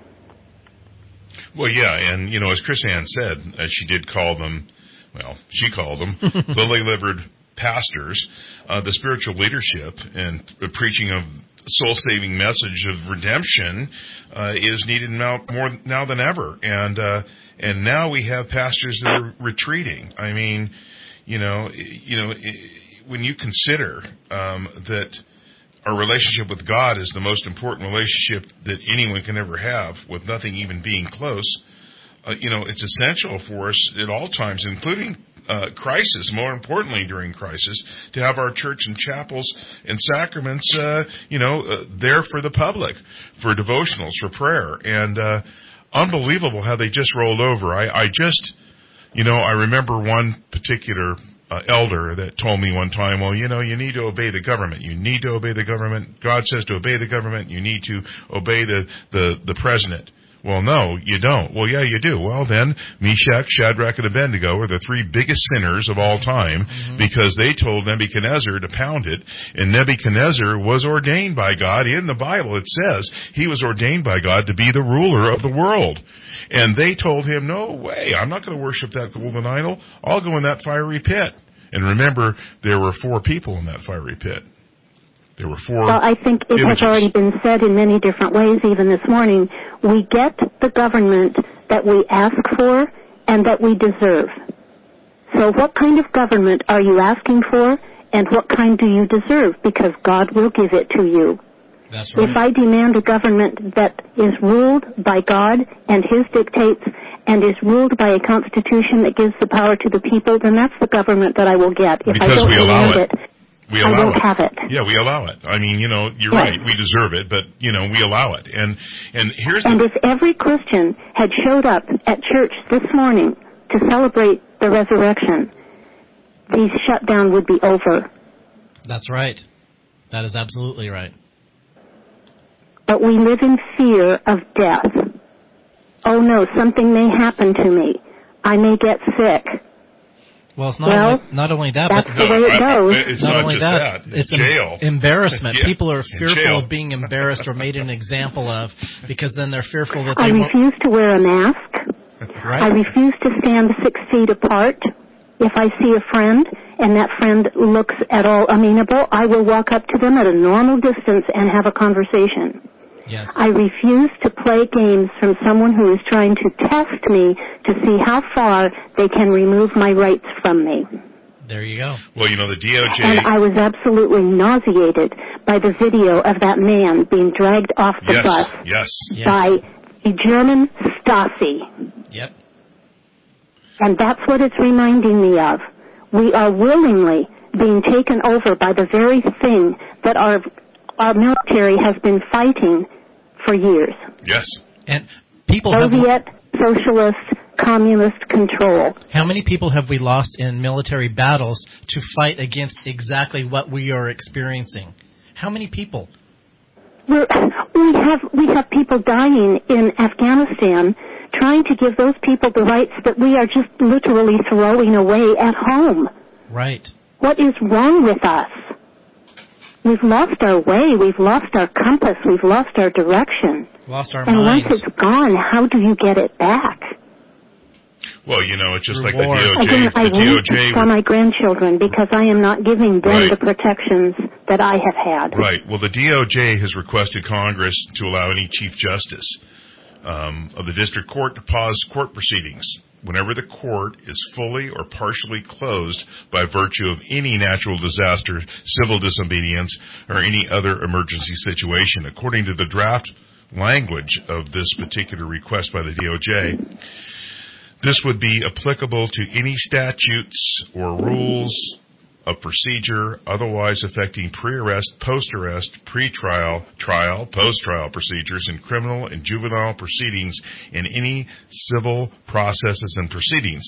Well, yeah, and, you know, as Chris Ann said, she did call them, well, she called them lily-livered pastors. The spiritual leadership and the preaching of soul-saving message of redemption is needed more now than ever. And now we have pastors that are retreating. I mean, you know, when you consider that our relationship with God is the most important relationship that anyone can ever have, with nothing even being close, you know, it's essential for us at all times, including crisis, more importantly during crisis, to have our church and chapels and sacraments, there for the public, for devotionals, for prayer. And unbelievable how they just rolled over. I remember one particular elder that told me one time, well, you know, you need to obey the government. You need to obey the government. God says to obey the government. You need to obey the president. Well, no, you don't. Well, yeah, you do. Well, then, Meshach, Shadrach, and Abednego are the three biggest sinners of all time because they told Nebuchadnezzar to pound it, and Nebuchadnezzar was ordained by God. In the Bible, it says he was ordained by God to be the ruler of the world. And they told him, no way, I'm not going to worship that golden idol. I'll go in that fiery pit. And remember, there were 4 people in that fiery pit. There were 4 Well, I think it images. has already been said in many different ways, even this morning. We get the government that we ask for and that we deserve. So what kind of government are you asking for, and what kind do you deserve? Because God will give it to you. That's right. If I demand a government that is ruled by God and His dictates and is ruled by a constitution that gives the power to the people, then that's the government that I will get. If because I don't we allow demand it, we I allow won't it. have it. Yeah, we allow it. I mean, you know, you're Yes. right. We deserve it, but, you know, we allow it. And here's And the... if every Christian had showed up at church this morning to celebrate the resurrection, the shutdown would be over. That's right. That is absolutely right. But we live in fear of death. Oh no, something may happen to me. I may get sick. Well, it's not only that, that's but the way it goes. It's not not only just that, it's jail. Embarrassment. Yeah. People are fearful Jail. of being embarrassed or made an example of, because then they're fearful that I they won't. refuse to wear a mask. Right. I refuse to stand 6 feet apart. If I see a friend and that friend looks at all amenable, I will walk up to them at a normal distance and have a conversation. Yes. I refuse to play games from someone who is trying to test me to see how far they can remove my rights from me. There you go. Well, you know, the DOJ... And I was absolutely nauseated by the video of that man being dragged off the bus by a German Stasi. Yep. And that's what it's reminding me of. We are willingly being taken over by the very thing that our military has been fighting for years. Yes. And people Soviet, socialist, communist control. How many people have we lost in military battles to fight against exactly what we are experiencing? How many people? We have people dying in Afghanistan trying to give those people the rights that we are just literally throwing away at home. Right. What is wrong with us? We've lost our way. We've lost our compass. We've lost our direction. Lost our and minds. once it's gone, how do you get it back? Well, it's just reward. like the DOJ. Again, I weep for my grandchildren because I am not giving them the protections that I have had. Right. Well, the DOJ has requested Congress to allow any Chief Justice of the District Court to pause court proceedings whenever the court is fully or partially closed by virtue of any natural disaster, civil disobedience, or any other emergency situation. According to the draft language of this particular request by the DOJ, this would be applicable to any statutes or rules of procedure otherwise affecting pre-arrest, post-arrest, pre-trial, trial, post-trial procedures in criminal and juvenile proceedings and any civil processes and proceedings.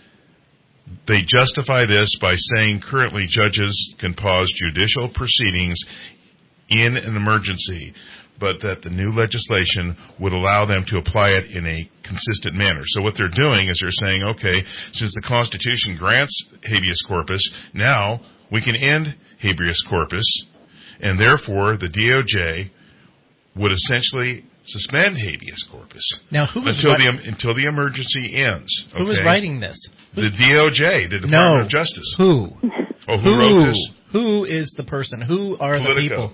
They justify this by saying currently judges can pause judicial proceedings in an emergency, but that the new legislation would allow them to apply it in a consistent manner. So what they're doing is they're saying, okay, since the Constitution grants habeas corpus, now we can end habeas corpus, and therefore the DOJ would essentially suspend habeas corpus now, until the emergency ends. Okay? Who is writing this? The DOJ, the Department of Justice. Who? Oh, who wrote this? Who is the person? Who are Politico. The people?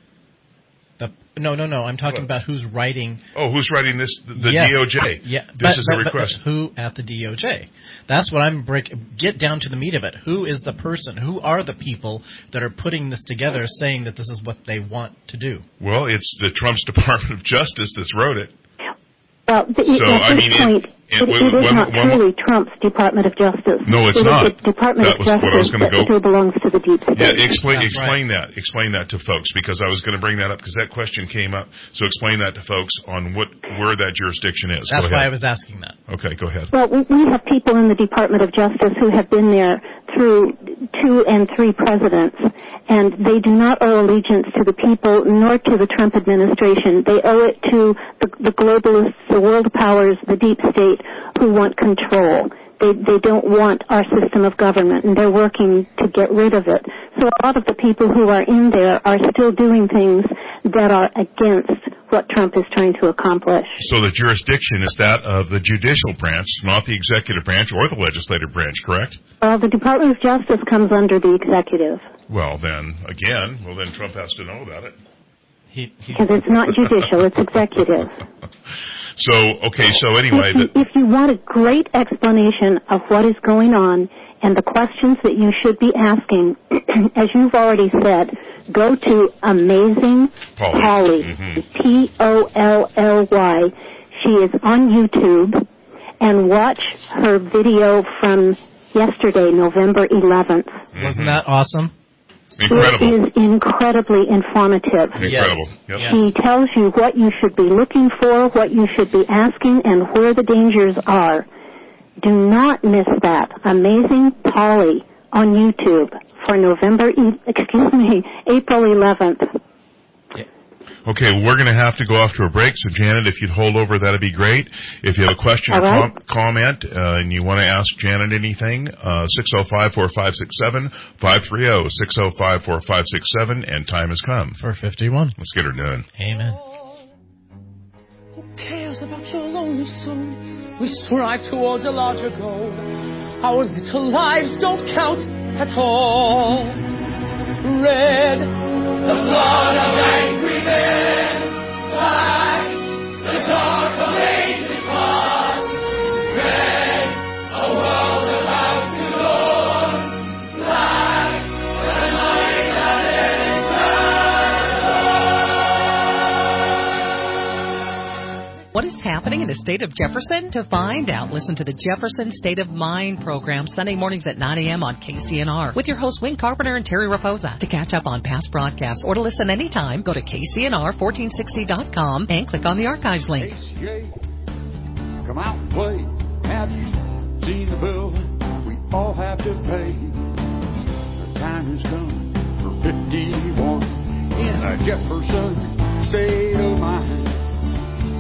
No. I'm talking about who's writing. Oh, who's writing this? The DOJ. Yeah. This is a request. But who at the DOJ? That's what I'm get down to the meat of it. Who is the person? Who are the people that are putting this together, saying that this is what they want to do? Well, it's the Trump's Department of Justice that's wrote it. Well, at this point, it is not truly Trump's Department of Justice. No, it's not. The Department of Justice that still belongs to the deep state. Yeah, explain that. Explain that to folks, because I was going to bring that up because that question came up. So explain that to folks on where that jurisdiction is. That's why I was asking that. Okay, go ahead. Well, we have people in the Department of Justice who have been there through 2 and 3 presidents, and they do not owe allegiance to the people nor to the Trump administration. They owe it to the globalists, the world powers, the deep state, who want control. They don't want our system of government, and they're working to get rid of it. So a lot of the people who are in there are still doing things that are against what Trump is trying to accomplish. So the jurisdiction is that of the judicial branch, not the executive branch or the legislative branch, correct? Well, the Department of Justice comes under the executive. Well, then Trump has to know about it. Because it's not judicial, it's executive. So anyway... If you want a great explanation of what is going on and the questions that you should be asking, as you've already said, go to Amazing Polly, Polly. She is on YouTube, and watch her video from yesterday, November 11th. Wasn't that awesome? Incredible. It is incredibly informative. Incredible. Yep. He tells you what you should be looking for, what you should be asking, and where the dangers are. Do not miss that. Amazing Polly on YouTube for April 11th. Okay, we're going to have to go off to a break, so Janet, if you'd hold over, that'd be great. If you have a question or comment, and you want to ask Janet anything, 605-4567, 530-605-4567, and time has come. 4:51. Let's get her done. Amen. Who cares about your lonely soul? We strive towards a larger goal. Our little lives don't count at all. Red, the blood of angry men. Black, the dark of ages past. Red, a world about to dawn. Black, the night that ends. What is happening in the state of Jefferson? To find out, listen to the Jefferson State of Mind program Sunday mornings at 9 a.m. on KCNR with your hosts Wayne Carpenter and Terry Raposa. To catch up on past broadcasts or to listen anytime, go to KCNR1460.com and click on the archives link. Come out and play. Have you seen the bill we all have to pay? The time has come for 51 in a Jefferson State of Mind.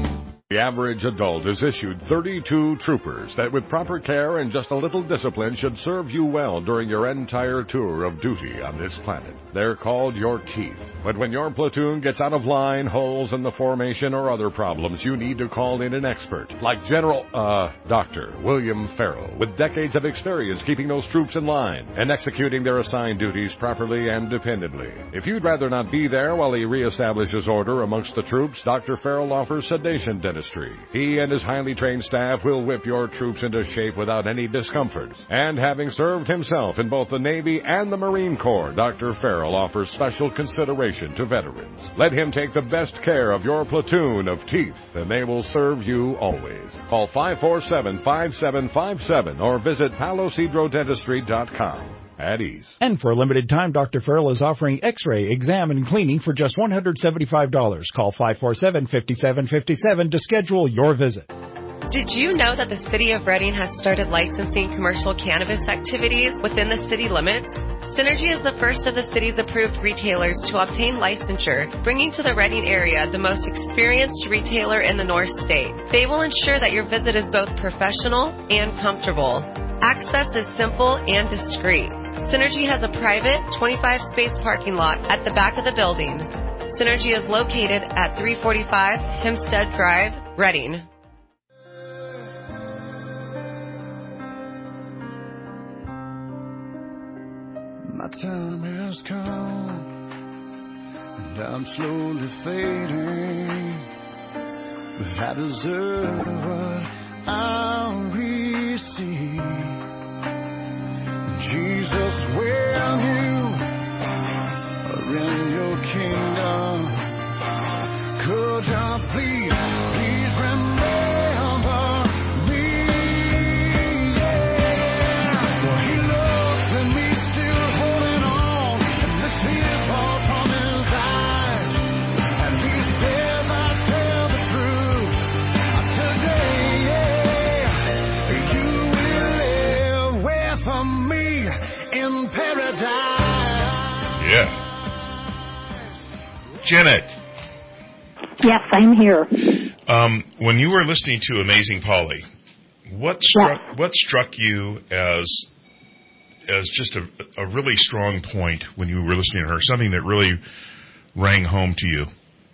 The average adult is issued 32 troopers that with proper care and just a little discipline should serve you well during your entire tour of duty on this planet. They're called your teeth. But when your platoon gets out of line, holes in the formation, or other problems, you need to call in an expert, like Dr. William Farrell, with decades of experience keeping those troops in line and executing their assigned duties properly and dependably. If you'd rather not be there while he reestablishes order amongst the troops, Dr. Farrell offers sedation dentistry. He and his highly trained staff will whip your troops into shape without any discomfort. And having served himself in both the Navy and the Marine Corps, Dr. Farrell offers special consideration to veterans. Let him take the best care of your platoon of teeth, and they will serve you always. Call 547-5757 or visit PaloCedroDentistry.com. At ease. And for a limited time, Dr. Farrell is offering X-ray, exam, and cleaning for just $175. Call 547-5757 to schedule your visit. Did you know that the City of Reading has started licensing commercial cannabis activities within the city limits? Synergy is the first of the city's approved retailers to obtain licensure, bringing to the Reading area the most experienced retailer in the North State. They will ensure that your visit is both professional and comfortable. Access is simple and discreet. Synergy has a private 25-space parking lot at the back of the building. Synergy is located at 345 Hempstead Drive, Reading. My time has come, and I'm slowly fading, but I deserve what I receive. Jesus, when you are in your kingdom, could you please remember me? Yeah. Well, he looks at me still holding on, and the tears fall from his eyes, and he says I tell the truth today. You will live with me in paradise. Yeah. Janet. Yes, I'm here. When you were listening to Amazing Polly, what struck you as just a really strong point when you were listening to her? Something that really rang home to you?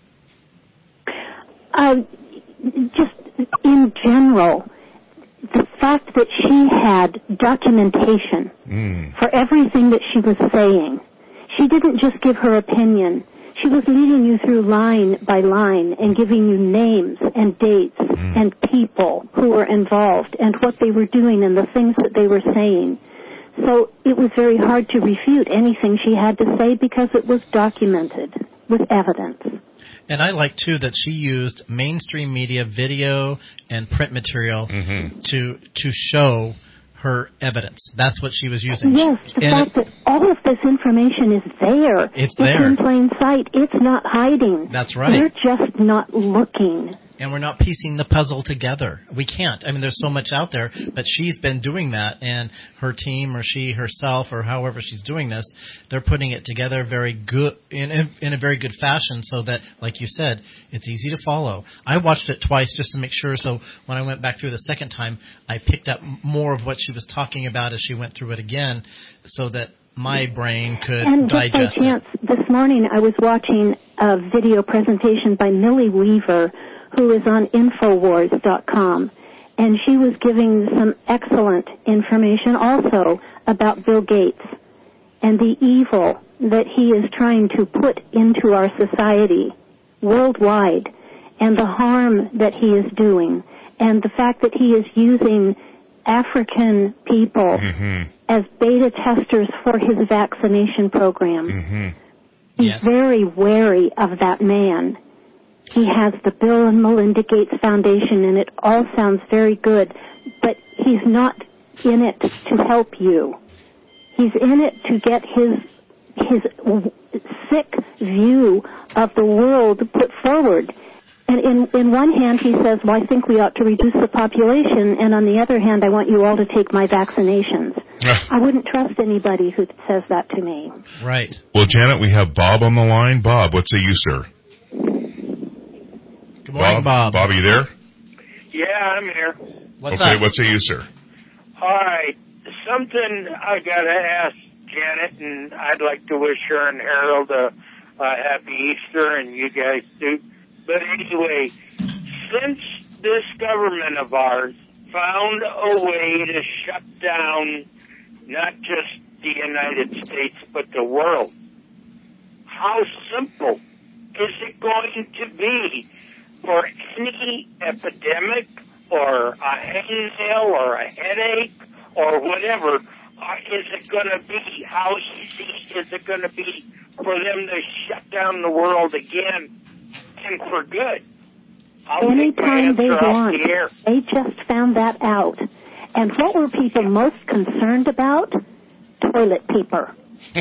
Just in general, the fact that she had documentation for everything that she was saying. She didn't just give her opinion. She was leading you through line by line and giving you names and dates and people who were involved and what they were doing and the things that they were saying. So it was very hard to refute anything she had to say because it was documented with evidence. And I like, too, that she used mainstream media, video, and print material to show her evidence. That's what she was using. Yes, the fact that all of this information is there. It's there. It's in plain sight. It's not hiding. That's right. We're just not looking. And we're not piecing the puzzle together. We can't. I mean, there's so much out there, but she's been doing that, and her team or she herself or however she's doing this, they're putting it together very good in a very good fashion so that, like you said, it's easy to follow. I watched it twice just to make sure, so when I went back through the second time, I picked up more of what she was talking about as she went through it again so that my brain could digest it. And just by chance, this morning I was watching a video presentation by Millie Weaver, who is on Infowars.com, and she was giving some excellent information also about Bill Gates and the evil that he is trying to put into our society worldwide and the harm that he is doing and the fact that he is using African people as beta testers for his vaccination program. He's very wary of that man. He has the Bill and Melinda Gates Foundation, and it all sounds very good, but he's not in it to help you. He's in it to get his sick view of the world put forward. And in one hand, he says, well, I think we ought to reduce the population, and on the other hand, I want you all to take my vaccinations. I wouldn't trust anybody who says that to me. Right. Well, Janet, we have Bob on the line. Bob, what say you, sir? Good morning, Bob. Bob, are you there? Yeah, I'm here. What's up? What say you, sir? All right. Something I got to ask Janet, and I'd like to wish her and Harold a happy Easter, and you guys too. But anyway, since this government of ours found a way to shut down not just the United States, but the world, how simple is it going to be for any epidemic or a hangnail or a headache or whatever? Is it going to be, how easy is it going to be for them to shut down the world again and for good? Anytime they want. They just found that out. And what were people most concerned about? Toilet paper.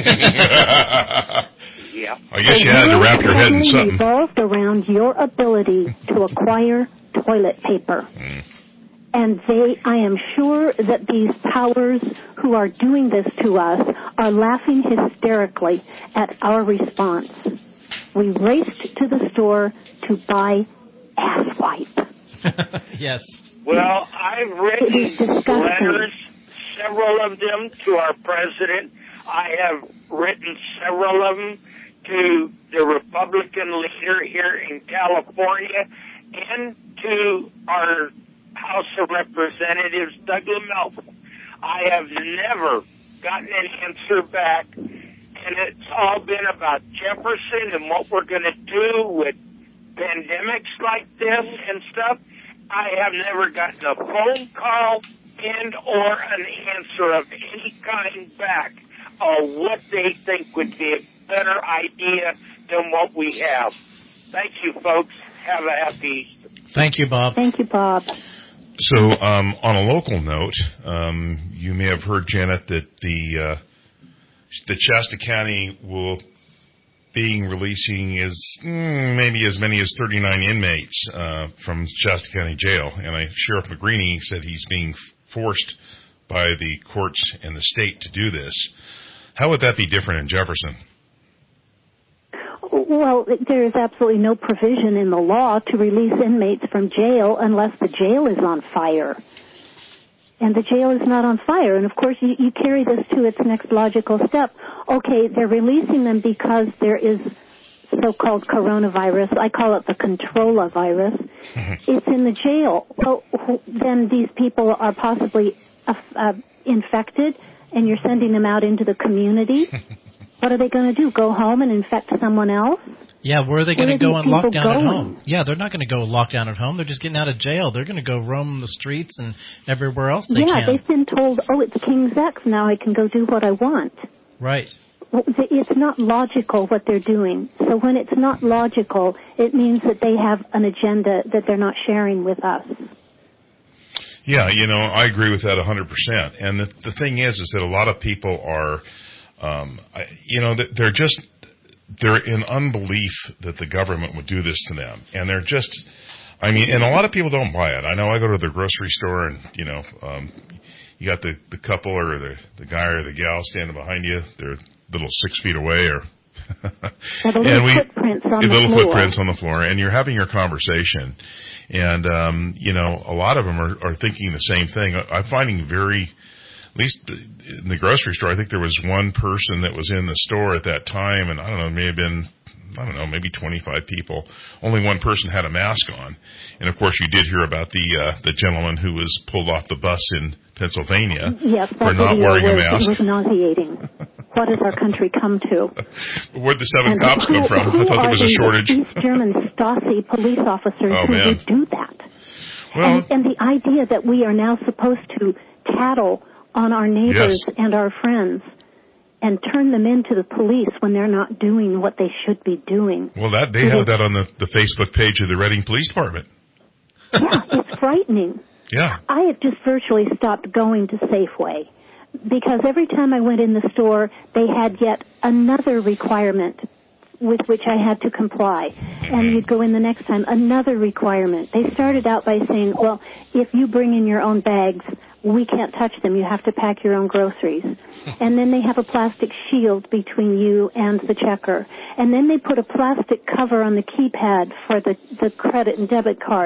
Yeah. I guess you had to wrap your head in something. Revolved around your ability to acquire toilet paper. And I am sure that these powers who are doing this to us are laughing hysterically at our response. We raced to the store to buy ass wipe. Yes. Well, I've written letters, several of them, to our president. I have written several of them to the Republican leader here in California and to our House of Representatives, Doug LaMelva. I have never gotten an answer back, and it's all been about Jefferson and what we're going to do with pandemics like this and stuff. I have never gotten a phone call and or an answer of any kind back on what they think would be a better idea than what we have. Thank you, folks. Have a happy Easter. Thank you, Bob. Thank you, Bob. So, on a local note, you may have heard, Janet, that the Shasta County will be releasing maybe as many as 39 inmates from Shasta County Jail. And Sheriff McGreeny said he's being forced by the courts and the state to do this. How would that be different in Jefferson? Well, there is absolutely no provision in the law to release inmates from jail unless the jail is on fire. And the jail is not on fire. And, of course, you carry this to its next logical step. Okay, they're releasing them because there is so-called coronavirus. I call it the controlla virus. It's in the jail. Well, then these people are possibly infected, and you're sending them out into the community. What are they going to do, go home and infect someone else? Yeah, where are they going to go on lockdown at home? Yeah, they're not going to go lockdown at home. They're just getting out of jail. They're going to go roam the streets and everywhere else they can. Yeah, they've been told, it's King's X, now I can go do what I want. Right. It's not logical what they're doing. So when it's not logical, it means that they have an agenda that they're not sharing with us. Yeah, I agree with that 100%. And the thing is that a lot of people are... they're in unbelief that the government would do this to them. And they're just, and a lot of people don't buy it. I know I go to the grocery store and, you got the couple or the guy or the gal standing behind you. They're little 6 feet away footprints on the floor. And you're having your conversation. And, a lot of them are thinking the same thing. I'm finding at least in the grocery store, I think there was one person that was in the store at that time, and maybe 25 people. Only one person had a mask on. And, of course, you did hear about the gentleman who was pulled off the bus in Pennsylvania for not wearing a mask. It was nauseating. What has our country come to? Where'd the 7 cops come from? I thought there was a shortage. East German Stasi police officers who would do that. Well, and the idea that we are now supposed to tattle on our neighbors and our friends and turn them into the police when they're not doing what they should be doing. Well, they have that on the Facebook page of the Reading Police Department. Yeah, it's frightening. Yeah. I have just virtually stopped going to Safeway because every time I went in the store, they had yet another requirement with which I had to comply. And you'd go in the next time, another requirement. They started out by saying, well, if you bring in your own bags, we can't touch them. You have to pack your own groceries. And then they have a plastic shield between you and the checker. And then they put a plastic cover on the keypad for the credit and debit cards.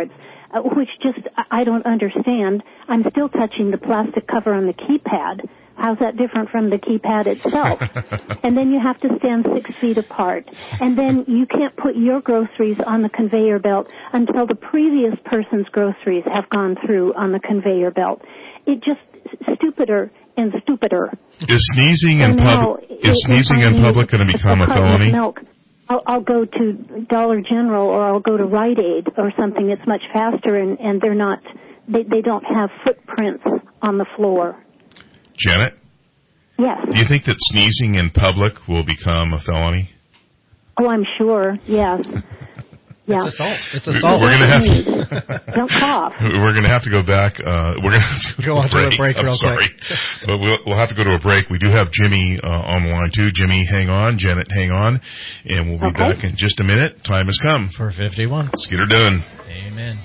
which just I don't understand. I'm still touching the plastic cover on the keypad. How's that different from the keypad itself? And then you have to stand 6 feet apart. And then you can't put your groceries on the conveyor belt until the previous person's groceries have gone through on the conveyor belt. It just stupider and stupider. Is sneezing in public going to become a felony? Milk. I'll go to Dollar General or I'll go to Rite Aid or something that's much faster, and they're not. They don't have footprints on the floor. Janet? Yes. Do you think that sneezing in public will become a felony? Oh, I'm sure. Yes. Yeah. It's assault. It's assault. We're going to have to. Don't cough. We're going to have to go back. We're going to have to go on to a break real quick. But we'll have to go to a break. We do have Jimmy on the line too. Jimmy, hang on. Janet, hang on, and we'll be back in just a minute. Time has come for 51. Let's get her done. Amen.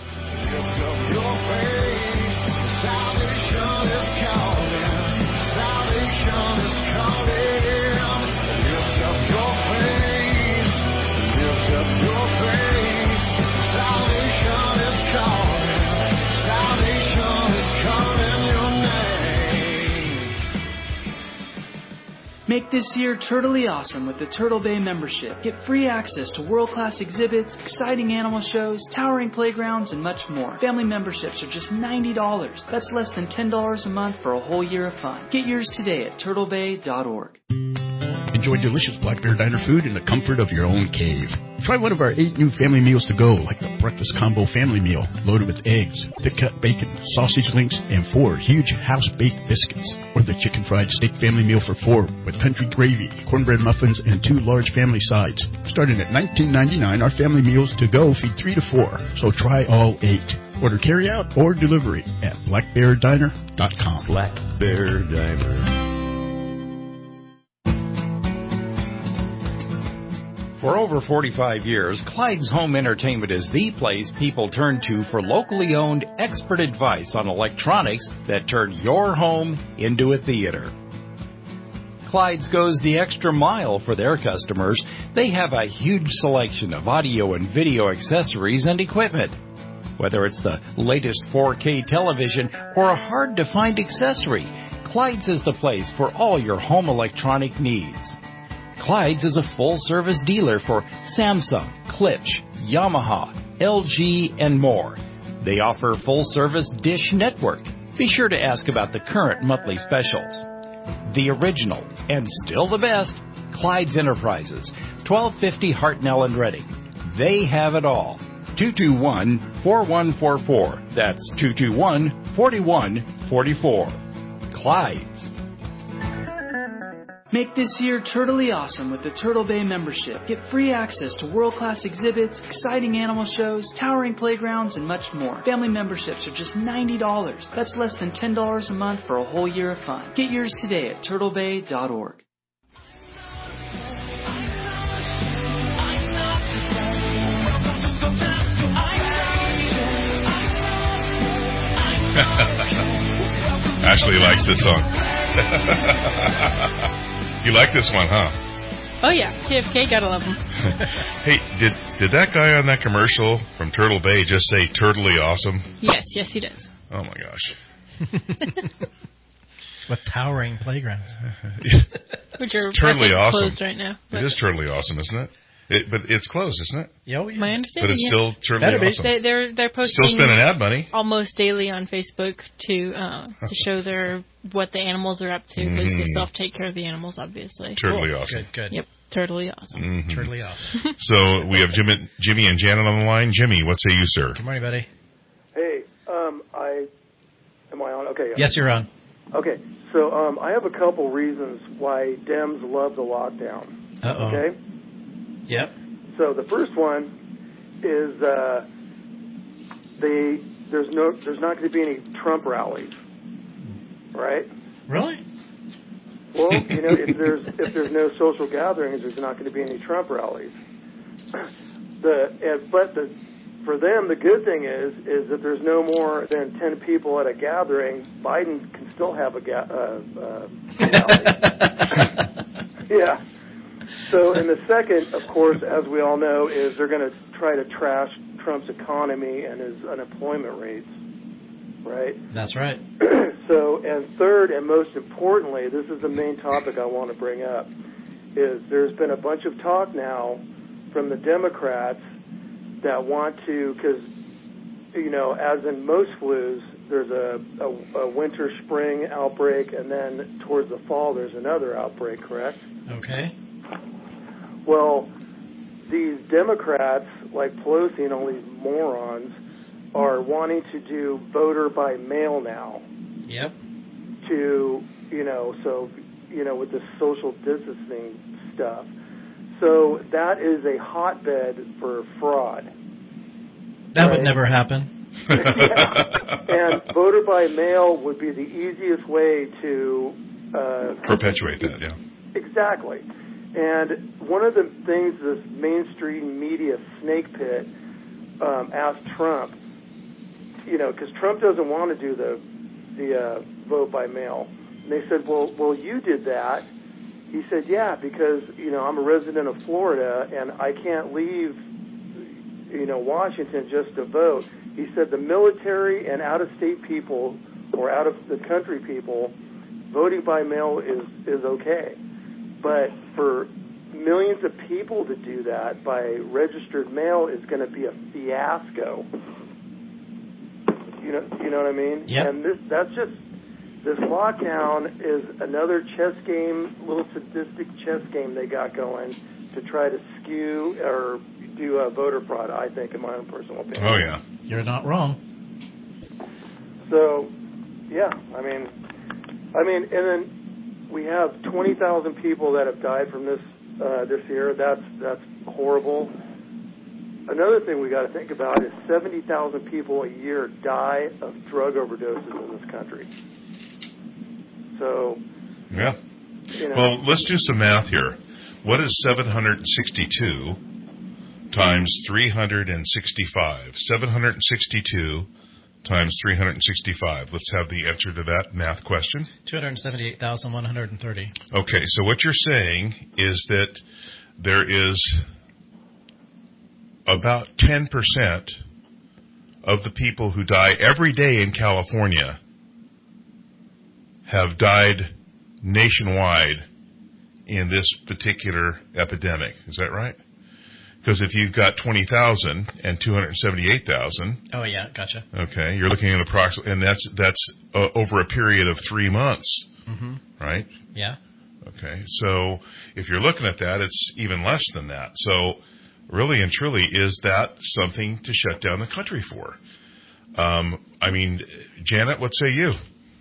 Make this year turtly awesome with the Turtle Bay membership. Get free access to world-class exhibits, exciting animal shows, towering playgrounds, and much more. Family memberships are just $90. That's less than $10 a month for a whole year of fun. Get yours today at turtlebay.org. Enjoy delicious Black Bear Diner food in the comfort of your own cave. Try one of our 8 new family meals to go, like the Breakfast Combo Family Meal, loaded with eggs, thick-cut bacon, sausage links, and 4 huge house-baked biscuits. Or the Chicken Fried Steak Family Meal for 4, with country gravy, cornbread muffins, and 2 large family sides. Starting at $19.99, our family meals to go feed 3 to 4, so try all 8. Order carry-out or delivery at blackbeardiner.com. Black Bear Diner. For over 45 years, Clyde's Home Entertainment is the place people turn to for locally owned expert advice on electronics that turn your home into a theater. Clyde's goes the extra mile for their customers. They have a huge selection of audio and video accessories and equipment. Whether it's the latest 4K television or a hard-to-find accessory, Clyde's is the place for all your home electronic needs. Clyde's is a full-service dealer for Samsung, Klipsch, Yamaha, LG, and more. They offer full-service Dish Network. Be sure to ask about the current monthly specials. The original, and still the best, Clyde's Enterprises, 1250 Hartnell and Reading. They have it all. 221-4144. That's 221-4144. Clyde's. Make this year turtly awesome with the Turtle Bay membership. Get free access to world-class exhibits, exciting animal shows, towering playgrounds, and much more. Family memberships are just $90. That's less than $10 a month for a whole year of fun. Get yours today at turtlebay.org. Ashley likes this song. You like this one, huh? Oh, yeah. JFK, gotta love him. Hey, did that guy on that commercial from Turtle Bay just say "turtly awesome"? Yes, he does. Oh, my gosh. With towering playgrounds. Which are turtly awesome. Closed right now. It is turtly awesome, isn't it? But it's closed, isn't it? Yeah, my understanding. But it's still turtly awesome. They're posting still spending ad money almost daily on Facebook to show what the animals are up to, because the self take care of the animals, obviously. Turtly awesome. Good. Yep, totally awesome. Mm-hmm. Totally awesome. So we have Jimmy and Janet on the line. Jimmy, what say you, sir? Good morning, buddy. Hey, am I on? Okay. Yes, you're on. Okay, so I have a couple reasons why Dems love the lockdown. Uh-oh. Okay. Yep. So the first one is there's not going to be any Trump rallies, right? Really? Well, if there's no social gatherings, there's not going to be any Trump rallies. For them, the good thing is that there's no more than 10 people at a gathering. Biden can still have a rally. Yeah. So, and the second, of course, as we all know, is they're going to try to trash Trump's economy and his unemployment rates, right? That's right. So, and third, and most importantly, this is the main topic I want to bring up, is there's been a bunch of talk now from the Democrats that want to, because, you know, as in most flus, there's a winter, spring outbreak, and then towards the fall there's another outbreak, correct? Okay. Well, these Democrats, like Pelosi and all these morons, are wanting to do voter by mail now. Yep. To, you know, so, you know, with the social distancing stuff. So that is a hotbed for fraud. That would never happen. Yeah. And voter by mail would be the easiest way to perpetuate that, yeah. Exactly. And one of the things this mainstream media snake pit asked Trump, you know, because Trump doesn't want to do the vote by mail. And they said, well, you did that. He said, yeah, because, you know, I'm a resident of Florida and I can't leave, you know, Washington just to vote. He said the military and out-of-state people or out-of-the-country people, voting by mail is okay. But for millions of people to do that by registered mail is going to be a fiasco. You know what I mean? Yep. And this lockdown is another chess game, little sadistic chess game they got going to try to skew or do a voter fraud, I think, in my own personal opinion. Oh, yeah. You're not wrong. So, yeah, I mean, and then we have 20,000 people that have died from this year. That's horrible. Another thing we got to think about is 70,000 people a year die of drug overdoses in this country. So, yeah. You know, well, let's do some math here. What is 762 times 365? 762 times 365. Let's have the answer to that math question. 278,130. Okay, so what you're saying is that there is about 10% of the people who die every day in California have died nationwide in this particular epidemic. Is that right? Because if you've got 20,000 and 278,000. Oh, yeah, gotcha. Okay, you're looking at approximately, and that's over a period of 3 months, right? Yeah. Okay, so if you're looking at that, it's even less than that. So really and truly, is that something to shut down the country for? I mean, Janet, what say you?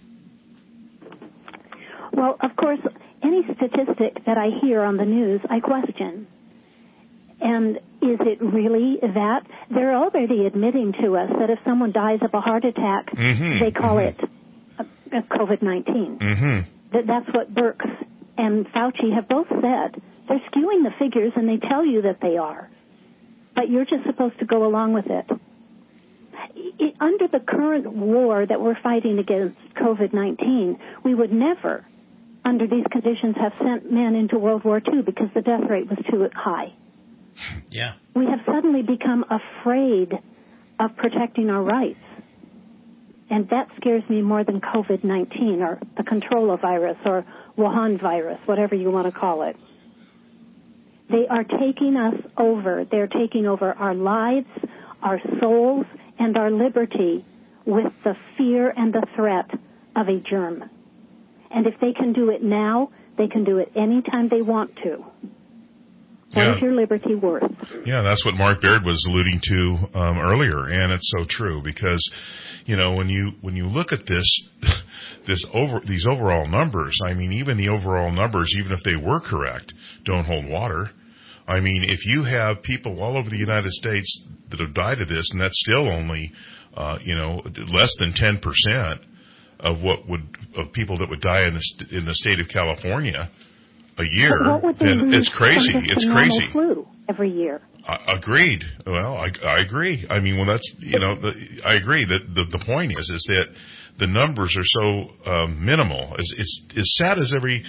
Well, of course, any statistic that I hear on the news, I question. And is it really that? They're already admitting to us that if someone dies of a heart attack, they call it a COVID-19. That's what Birx and Fauci have both said. They're skewing the figures, and they tell you that they are. But you're just supposed to go along with it. Under the current war that we're fighting against COVID-19, we would never, under these conditions, have sent men into World War II because the death rate was too high. Yeah. We have suddenly become afraid of protecting our rights. And that scares me more than COVID-19 or the Controlla virus or Wuhan virus, whatever you want to call it. They are taking us over. They're taking over our lives, our souls, and our liberty with the fear and the threat of a germ. And if they can do it now, they can do it anytime they want to. What is your liberty worth? Yeah, that's what Mark Baird was alluding to earlier, and it's so true because, you know, when you look at these overall numbers, I mean, even the overall numbers, even if they were correct, don't hold water. I mean, if you have people all over the United States that have died of this, and that's still only, less than 10% of people that would die in the state of California a year, then it's crazy. It's crazy. Flu every year. Agreed. Well, I agree. I mean, I agree that the point is that the numbers are so minimal. As sad as every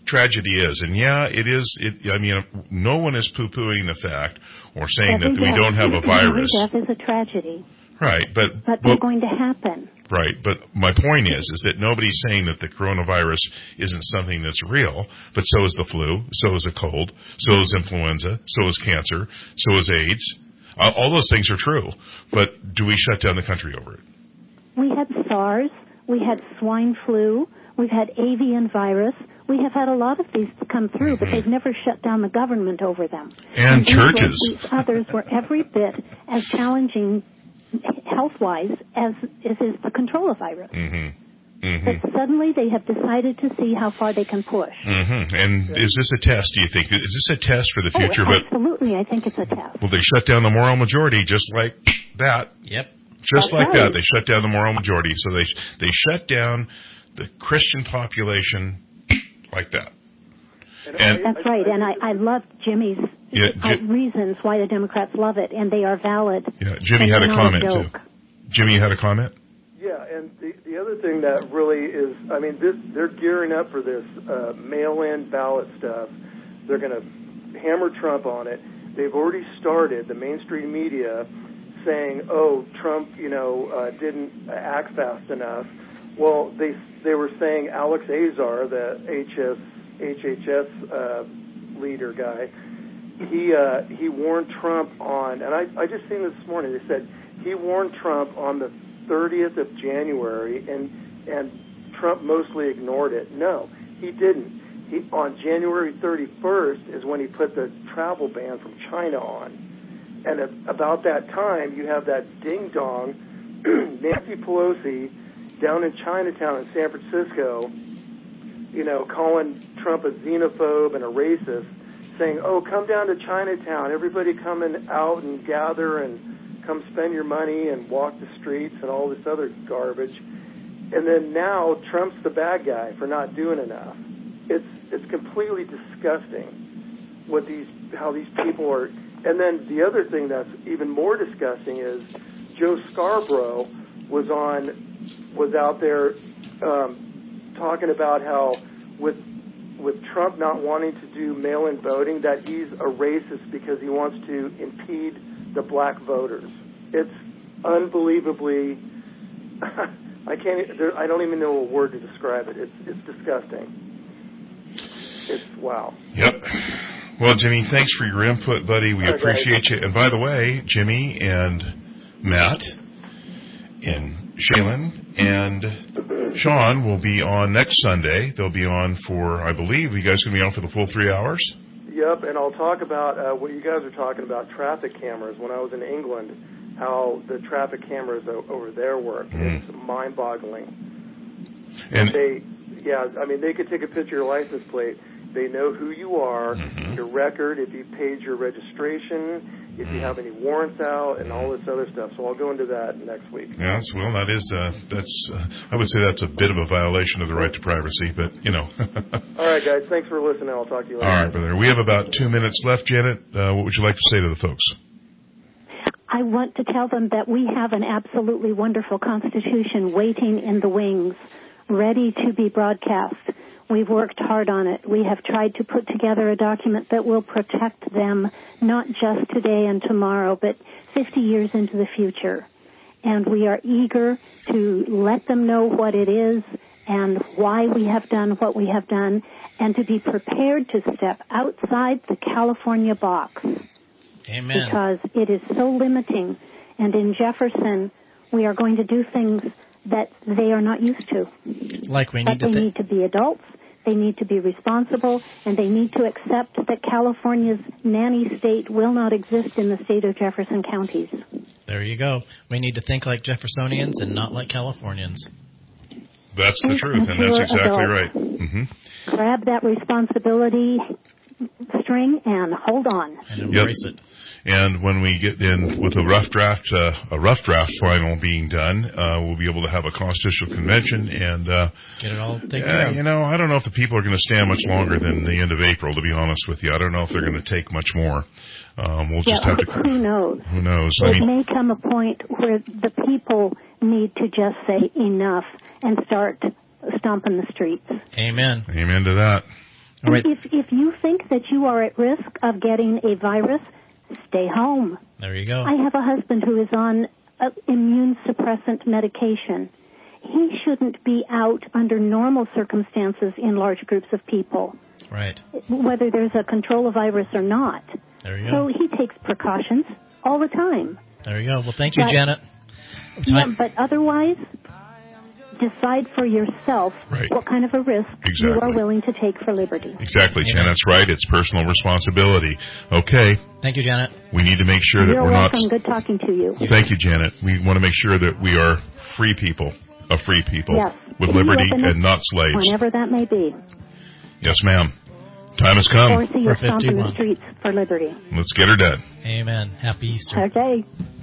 tragedy is. And yeah, it is. I mean, no one is poo-pooing the fact or saying that we don't have a virus. Every death is a tragedy. Right, but they're going to happen. Right, but my point is that nobody's saying that the coronavirus isn't something that's real, but so is the flu, so is a cold, so is influenza, so is cancer, so is AIDS. All those things are true, but do we shut down the country over it? We had SARS, we had swine flu, we've had avian virus. We have had a lot of these come through, but they've never shut down the government over them. And churches. These others were every bit as challenging health-wise as is the coronavirus. But suddenly they have decided to see how far they can push. And is this a test, do you think? Is this a test for the future? Absolutely, I think it's a test. Well, they shut down the moral majority just like that. Yep. Just like that. They shut down the moral majority. So they shut down the Christian population like that. And that's right, and I love Jimmy's reasons why the Democrats love it, and they are valid. Yeah, Jimmy had a comment, too. Jimmy had a comment? Yeah, and the other thing that really is, I mean, they're gearing up for this mail-in ballot stuff. They're going to hammer Trump on it. They've already started, the mainstream media, saying, oh, Trump, didn't act fast enough. Well, they were saying Alex Azar, the HHS leader guy, he warned Trump on, and I just seen this morning, they said he warned Trump on the 30th of January, and Trump mostly ignored it. No, he didn't. On January 31st is when he put the travel ban from China on. And about that time, you have that ding-dong, Nancy Pelosi, down in Chinatown in San Francisco, calling Trump a xenophobe and a racist, saying, oh, come down to Chinatown, everybody coming out and gather and come spend your money and walk the streets and all this other garbage. And then now Trump's the bad guy for not doing enough. It's completely disgusting how these people are. And then the other thing that's even more disgusting is Joe Scarborough was out there talking about how with Trump not wanting to do mail-in voting, that he's a racist because he wants to impede the black voters. It's unbelievably. I don't even know a word to describe it. It's disgusting. It's wow. Yep. Well, Jimmy, thanks for your input, buddy. We appreciate you. And by the way, Jimmy and Matt and Shaylin and Sean will be on next Sunday. They'll be on for, I believe, you guys going to be on for the full 3 hours? Yep, and I'll talk about what you guys are talking about, traffic cameras. When I was in England, how the traffic cameras over there work. It's mind-boggling. And they could take a picture of your license plate. They know who you are, your record, if you paid your registration, if you have any warrants out, and all this other stuff. So I'll go into that next week. Yes, well, that is I would say that's a bit of a violation of the right to privacy, but All right, guys, thanks for listening. I'll talk to you later. All right, brother. We have about 2 minutes left, Janet. What would you like to say to the folks? I want to tell them that we have an absolutely wonderful Constitution waiting in the wings, ready to be broadcast. We've worked hard on it. We have tried to put together a document that will protect them, not just today and tomorrow, but 50 years into the future. And we are eager to let them know what it is and why we have done what we have done, and to be prepared to step outside the California box. Amen. Because it is so limiting. And in Jefferson, we are going to do things that they are not used to. Like we need but they need to be adults, they need to be responsible, and they need to accept that California's nanny state will not exist in the state of Jefferson counties. There you go. We need to think like Jeffersonians and not like Californians. That's the truth, and that's exactly right. Grab that responsibility string and hold on. And embrace it. And when we get in with a rough draft final being done, we'll be able to have a constitutional convention and get it all taken care of. I don't know if the people are going to stand much longer than the end of April, to be honest with you. I don't know if they're going to take much more. We'll just have to. Who knows? Who knows? It may come a point where the people need to just say enough and start stomping the streets. Amen. Amen to that. All right. If you think that you are at risk of getting a virus, stay home. There you go. I have a husband who is on immune suppressant medication. He shouldn't be out under normal circumstances in large groups of people. Right. Whether there's a control of virus or not. There you go. So he takes precautions all the time. There you go. Well, thank you, Janet. Yeah, but otherwise, decide for yourself what kind of a risk you are willing to take for liberty. Exactly. Janet's right. It's personal responsibility. Okay. Thank you, Janet. We need to make sure that You're we're welcome. not... Good talking to you. Thank you, Janet. We want to make sure that we are free people, yes. with liberty and not slaves. Whenever that may be. Yes, ma'am. Time has come. Or see you stomp in the streets for liberty. Let's get her done. Amen. Happy Easter. Okay.